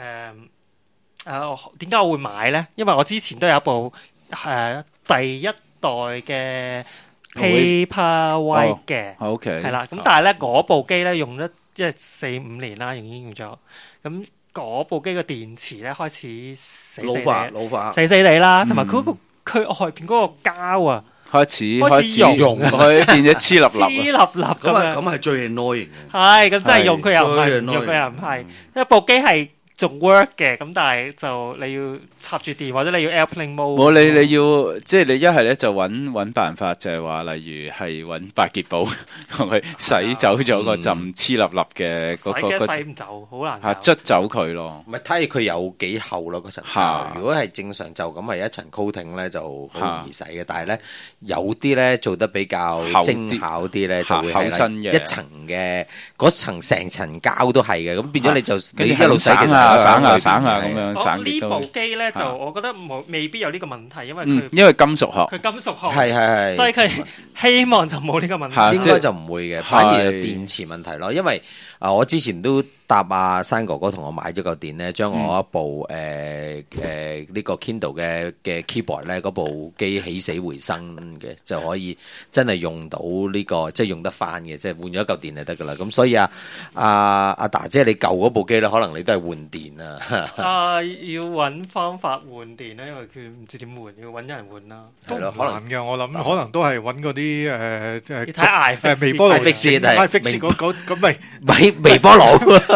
誒點解我會買咧？因為我之前都有一部誒、呃、第一代嘅 Paperwhite 嘅， 哦，OK， 係啦。咁但係咧嗰部機咧用咗即係四五年啦，已經用咗。咁嗰部機嘅電池咧開始死死老化地， 老化， 死死地啦，同埋佢嗰個佢外邊嗰個膠啊， 開始開始開始溶佢變咗黐黐粒粒粒粒啊。 咁咁啊樣。 咁係最 annoying 嘅。 係咁真係用佢又唔係， 最唔用佢又唔係， 嗯因為部機係仲 work 嘅，咁但係就你要插住電或者你要 airplane mode。 冇你你要即係你一係咧就揾揾辦法，就係話例如係揾百潔寶同佢洗走咗個浸黐粒粒嘅洗嗰個嗰嘅洗唔走，好難搞。 嚇捽走佢咯。 唔係睇佢有幾厚咯嗰層嚇膠。如果係正常就咁係一層 coating 咧就好容易洗嘅，但係咧有啲咧做得比較厚啲精巧啲咧就會厚係身嘅一層嘅嗰層成層膠都係嘅，咁變咗你就跟住你一路洗省下省下省下係咁樣我省極都呢部機咧就嚇我覺得冇未必有呢個問題，因為嗯佢， 因為金屬殼佢金屬殼， 係係係， 所以佢希望就冇呢個問嚇題。 應該就唔會嘅，反而係係電池問題咯。因為啊，我之前都搭阿山哥哥同我買咗嚿電咧，將我一部誒誒呢個 Kindle 嘅嘅 keyboard 咧，嗰部機起死回生嘅，就可以真係用到呢個，即係用得翻嘅，即係換咗一嚿電就得噶啦。咁所以啊，阿阿達姐你舊嗰部機咧，可能你都係換電啊。 啊，要揾方法換電咧，因為佢唔知點換，要揾人換啦。 都唔係咯可能難嘅，我諗可能都係揾嗰啲誒誒你睇 iFix 誒微波爐 iFix 係 iFix 嗰嗰咁咪微微波爐。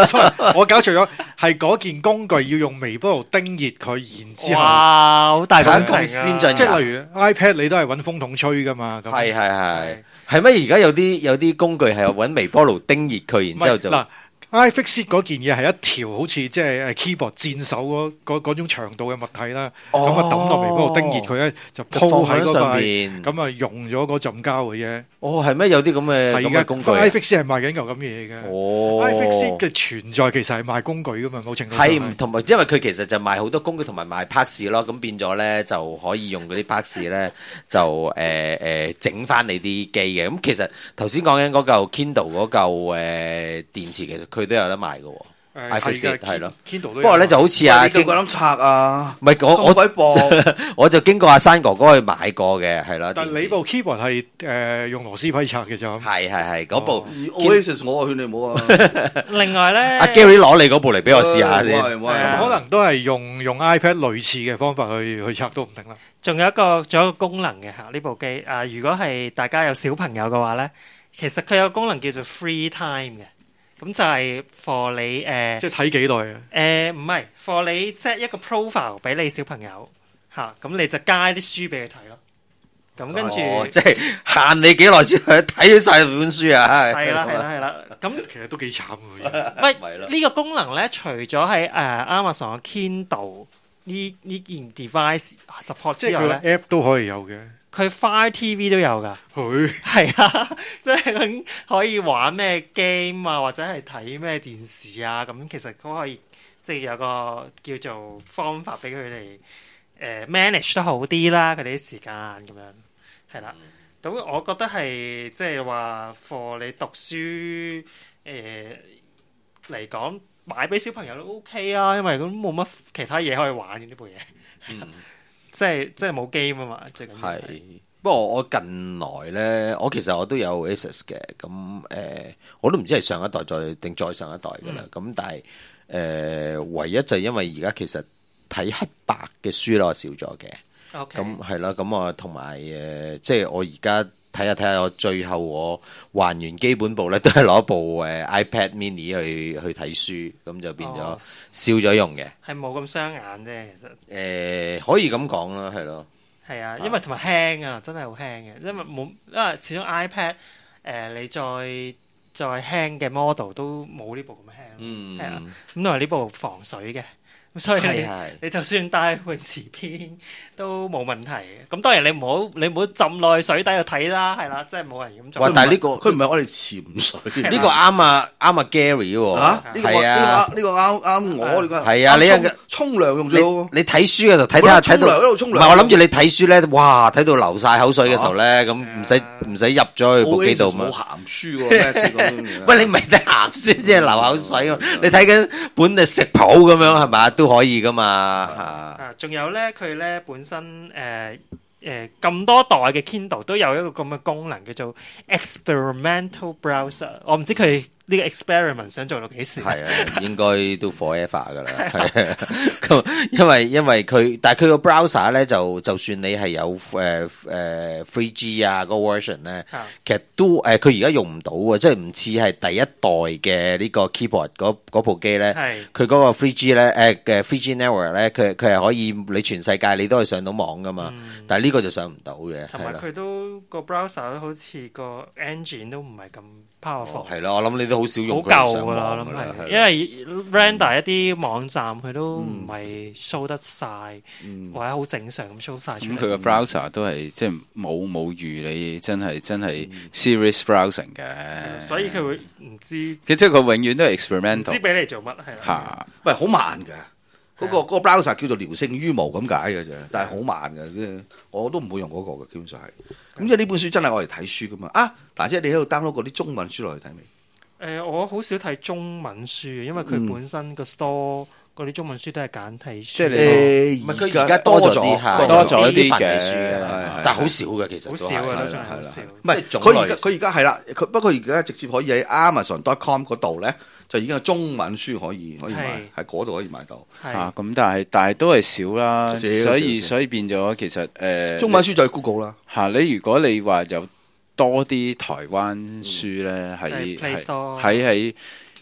sorry，我搞錯咗，係嗰件工具要用微波爐叮熱佢，然之後哇，好大工程啊！ 咁先進即係例如 iPad 你都係揾風筒吹噶嘛，咁係係係係咩？而家有啲有啲工具係揾微波爐叮熱佢，然之後就嗱。iFixit 嗰件嘢係一條好似即係誒 keyboard 箭手嗰嗰嗰種長度嘅物體啦，咁啊抌落微波爐叮熱佢咧，就鋪喺嗰上塊， 邊， 咁啊溶咗嗰浸膠嘅啫。 哦，係咩？有啲咁嘅咁係嘅工具啊。 iFixit 係賣緊嚿咁嘢嘅。 哦 iFixit 嘅存在其實係賣工具噶嘛，某程度上係唔同埋，因為佢其實就賣好多工具同埋賣 parts 咯，咁變咗咧就可以用嗰啲 parts 咧就誒誒整翻你啲機嘅。咁其實頭先講緊嗰嚿 Kindle 嗰嚿誒電池，其實佢都有得賣嘅喎。 誒 iFixit 係嘅係咯 Kindle 都有不過咧就好似啊， 你夠唔夠膽拆啊？ 唔係我咁我鬼薄， 我就經過阿山哥哥去買過嘅，係啦。電池但你部 keyboard 係誒用螺絲批拆嘅咋？ 係係係嗰部哦 Oasis 我勸你唔好啊。 另外咧， 阿 Gary 攞你嗰部嚟俾我試下先。 喂喂係啊可能都係用用 iPad 類似嘅方法去去拆都唔定啦。 仲有一個仲有一個功能嘅嚇呢部機啊！如果係大家有小朋友嘅話咧，其實佢有個功能叫做 free time 嘅，咁就係 for 你誒即係睇幾耐啊？ 誒唔係 for 你 set 一個 profile 俾你小朋友嚇，咁你就加啲書俾佢睇咯。咁跟住哦，即係限你幾耐先去睇晒本書啊！ 係啦係啦係啦，咁其實都幾慘嘅。 喂係咯呢個功能咧，除咗喺誒 Amazon 嘅 Kindle 呢呢件 device support 即係佢個之外咧， app 都可以有嘅。 佢 Fire T V 都有㗎。 佢係啊，即係佢可以玩咩 game 啊，或者係睇咩電視啊，咁其實都可以即係有個叫做方法俾佢哋誒 manage 得好啲啦，佢哋啲時間咁樣係啦。咁、我覺得係即係話 for 你讀書誒嚟講，買俾小朋友都 OK 啊，因為咁冇乜其他嘢可以玩嘅呢部嘢， 嗯即係即係冇 game 啊嘛，最緊要係係，不過我近來咧，我其實我都有 Asus 嘅，咁誒、呃我都唔知係上一代再定再上一代嘅啦。咁、但係誒、呃唯一就係因為而家其實睇黑白嘅書咧，我少咗嘅。 OK。 咁係啦，咁啊同埋誒，即係我而家睇下睇下，我最後我還原基本部咧，都係攞部誒 iPad mini 去去睇書，咁就變咗哦少咗用嘅。 係冇咁傷眼啫，其實。 誒、可以咁講啦，係咯。 係啊，因為同埋輕啊，真係好輕嘅，因為冇，因為始終 iPad 誒、你再再輕嘅 model 都冇呢部咁輕， 嗯， 係啊，咁同埋呢部防水嘅，咁所以你係係你就算帶泳池邊都冇問題嘅。咁當然你唔好你唔好浸落去水底度睇啦，係啦，即係冇人咁做。 哇但係呢個佢唔係我哋潛水。 呢個啱啊啱啊 Gary 喎， 嚇？呢個係啊。 呢個啱啱我呢個係啊你一啱沖沖涼用你最好。 你睇書嘅時候睇睇下睇到， 沖涼一路沖涼唔係我諗住你睇書咧，哇睇到流晒口水嘅時候咧，咁唔使唔使入咗去部機度 Oasis 嘛冇。鹹書喎，咩聽講喂，你唔係睇鹹書，即係流口水喎。你睇緊本誒食譜咁樣係咪都可以噶嘛嚇。 啊，仲有咧，佢咧本身誒誒咁多代嘅 Kindle 都有一個咁嘅功能叫做 experimental browser。我唔知佢呢個 experiment 想做到幾時。 係啊，應該都 forever 噶啦，係啊。咁因為因為佢，但係佢個 browser 咧就就算你係有誒誒 three G 啊嗰個 version 咧， 啊其實都誒佢而家用唔到啊，即係唔似係第一代嘅呢個 keyboard 嗰嗰部機咧， 係佢嗰個 three G 咧誒嘅 three G network 咧，佢佢係可以你全世界你都可以上到網噶嘛，但係呢個就上唔到嘅，係啦。 同埋佢都個 browser 都好似個 engine 都唔係咁 powerful， 係咯，我諗你都好少好用佢嚟上舊噶啦，我諗網㗎啦係啦係，因為 render 一啲網站佢都唔係 show 得晒，或者好正常咁 show 晒出嚟。 咁佢個 browser 都係即係冇冇預你真係真係 serious browsing 嘅， 所以佢會唔知即係佢永遠都係唔知 experimental 俾你做乜係啦。 嚇。 喂，好慢嘅。嗰個嗰個 browser 叫做聊勝於無咁解嘅啫，但係好慢嘅，即係我都唔會用嗰個嘅，基本上係。咁因為呢本書真係我嚟睇書噶嘛。啊，嗱，即係你喺度 download 嗰啲中文書落去睇未？ 誒、我好少睇中文書，因為佢本身個 store 嗰啲中文書都係簡體書。 即係你誒唔係佢而家多咗啲係多咗一啲繁體嘅書嘅係係但係好少嘅其實好都係少嘅都仲係係啦好少。 唔係即係種類佢而家佢而家係啦，佢不過而家直接可以喺 Amazon dot com 嗰度咧，就已經有中文書可以可以買，喺嗰度可以買到。 係啊，咁但係但係都係少啦， 少所以少少所以變咗其實誒中文書就係 Google 啦。 嚇你如果你話有多啲台灣書咧， 係喺 Play Store 喺喺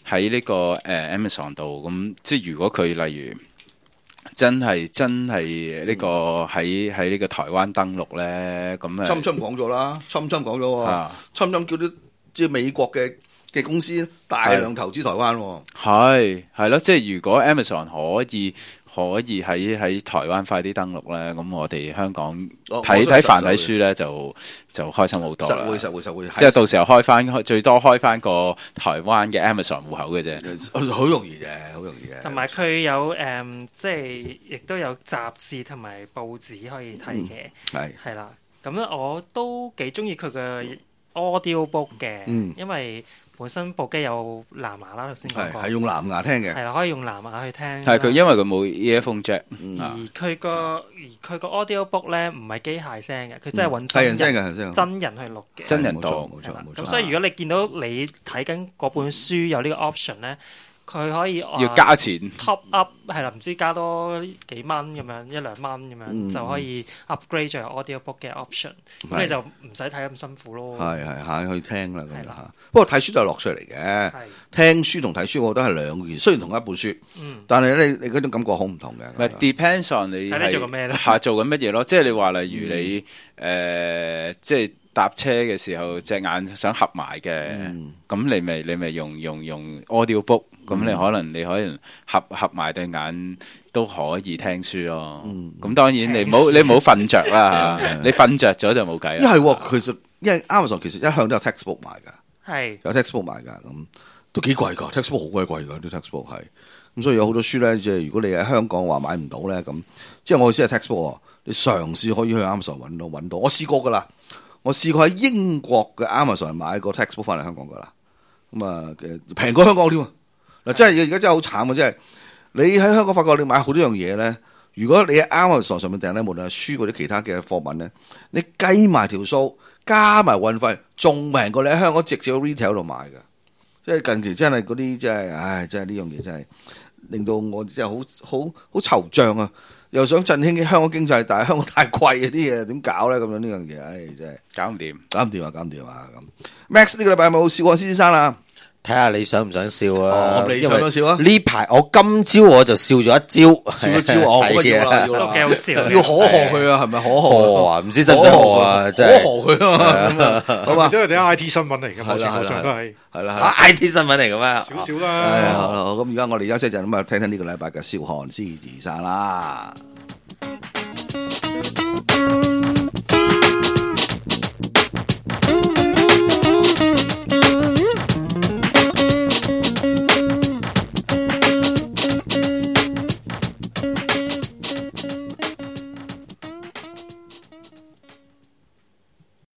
喺呢個誒 Amazon 度，咁即係如果佢例如真係真係呢個喺喺呢個台灣登陸咧，咁誒， 侵侵講咗啦，侵侵講咗喎， 啊侵侵叫啲即係美國嘅嘅公司大量投資台灣喎。 係係咯，即係如果 Amazon 可以可以喺喺台灣快啲登陸咧，咁我哋香港我睇我相信睇繁體書咧就就開心好多啦。 實會實會實會， 即係到時候開翻最多開翻個台灣嘅 Amazon 戶口嘅啫。 好容易嘅，好容易嘅。 同埋佢有誒、嗯即係亦都有雜誌同埋報紙可以睇嘅， 係係啦。咁咧我都幾中意佢嘅 audio book 嘅， 嗯因為本身部機有藍牙啦，頭先講過， 係係用藍牙聽嘅。 係啦，可以用藍牙去聽。 係佢因為佢冇 earphone jack 嗯而啊， 佢個而佢個 audio book 咧唔係機械聲嘅，佢真係揾係人真人聲嘅，係聲嘅。 真人去錄嘅。 真人冇錯度冇錯冇錯。 咁所以如果你見到你睇緊嗰本書有呢個 option 咧，佢可以要啊加錢。 top up 係啦，唔知加多幾蚊咁樣，一兩蚊咁樣、 嗯就可以 upgrade 咗 audio book 嘅 option，咁係你就唔使睇咁辛苦咯。 係係下去聽啦咁係啦就嚇。不過睇書都係樂趣嚟嘅， 係聽書同睇書我覺得係兩件事。雖然同一本書， 嗯但係咧你嗰種感覺好唔同唔係嘅。 depends on 你睇你做緊咩咯係做緊乜嘢咯？即係你話例如你誒、呃即係搭車嘅時候隻眼想合埋嘅， 嗯咁、你咪你咪用用用 audio book，咁、你可能你可能合合埋對眼都可以聽書咯。咁、 嗯當然你唔好你唔好瞓着啦嚇，你瞓着咗就冇計啦。 因為喎，其實因為 Amazon 其實一向都有 textbook 賣㗎。 係有 textbook 賣㗎，咁都幾貴㗎，textbook 好鬼貴㗎，啲 textbook 係，咁所以有好多書咧，即係如果你喺香港話買唔到咧，咁即係我意思係 textbook 喎，你嘗試可以去 Amazon 揾到揾到，我試過㗎啦，我試過喺英國嘅 Amazon 買個 textbook 翻嚟香港㗎啦，咁啊平過香港添喎，嗱真係而家真係好慘嘅，真係你喺香港發覺你買好多樣嘢咧，如果你喺 Amazon 上面訂咧，無論係書或者其他嘅貨品咧，你計埋條數。加埋運費，仲平過你喺香港直接喺 retail 度買嘅。即係近期真係嗰啲，真係，唉，真係呢樣嘢真係令到我真係好好好惆悵啊！又想振興香港經濟，但係香港太貴啊啲嘢，點搞咧？咁樣呢樣嘢，唉，真係搞唔掂。 搞唔掂啊！搞唔掂啊！咁 Max 呢個禮拜有冇笑過施先生啊？ 睇下你想唔想笑啊？ 哦你想唔想笑啊因為呢排我今朝我就笑咗一招， 笑一招哦，咁啊要啦，要都啦， 幾好笑嘅。 要可賀佢啊，係咪可賀賀啊，唔知使唔使賀啊？真係可賀佢啊嘛，好嘛， 都係啲 I T 新聞嚟嘅， 係啦某程度係啦上都係係啦，係啊啦。 I T 新聞嚟嘅咩？ 少少係啊好啦。 啦，好咁而家我哋休息一陣，咁啊聽聽呢個禮拜嘅笑看獅子山啦。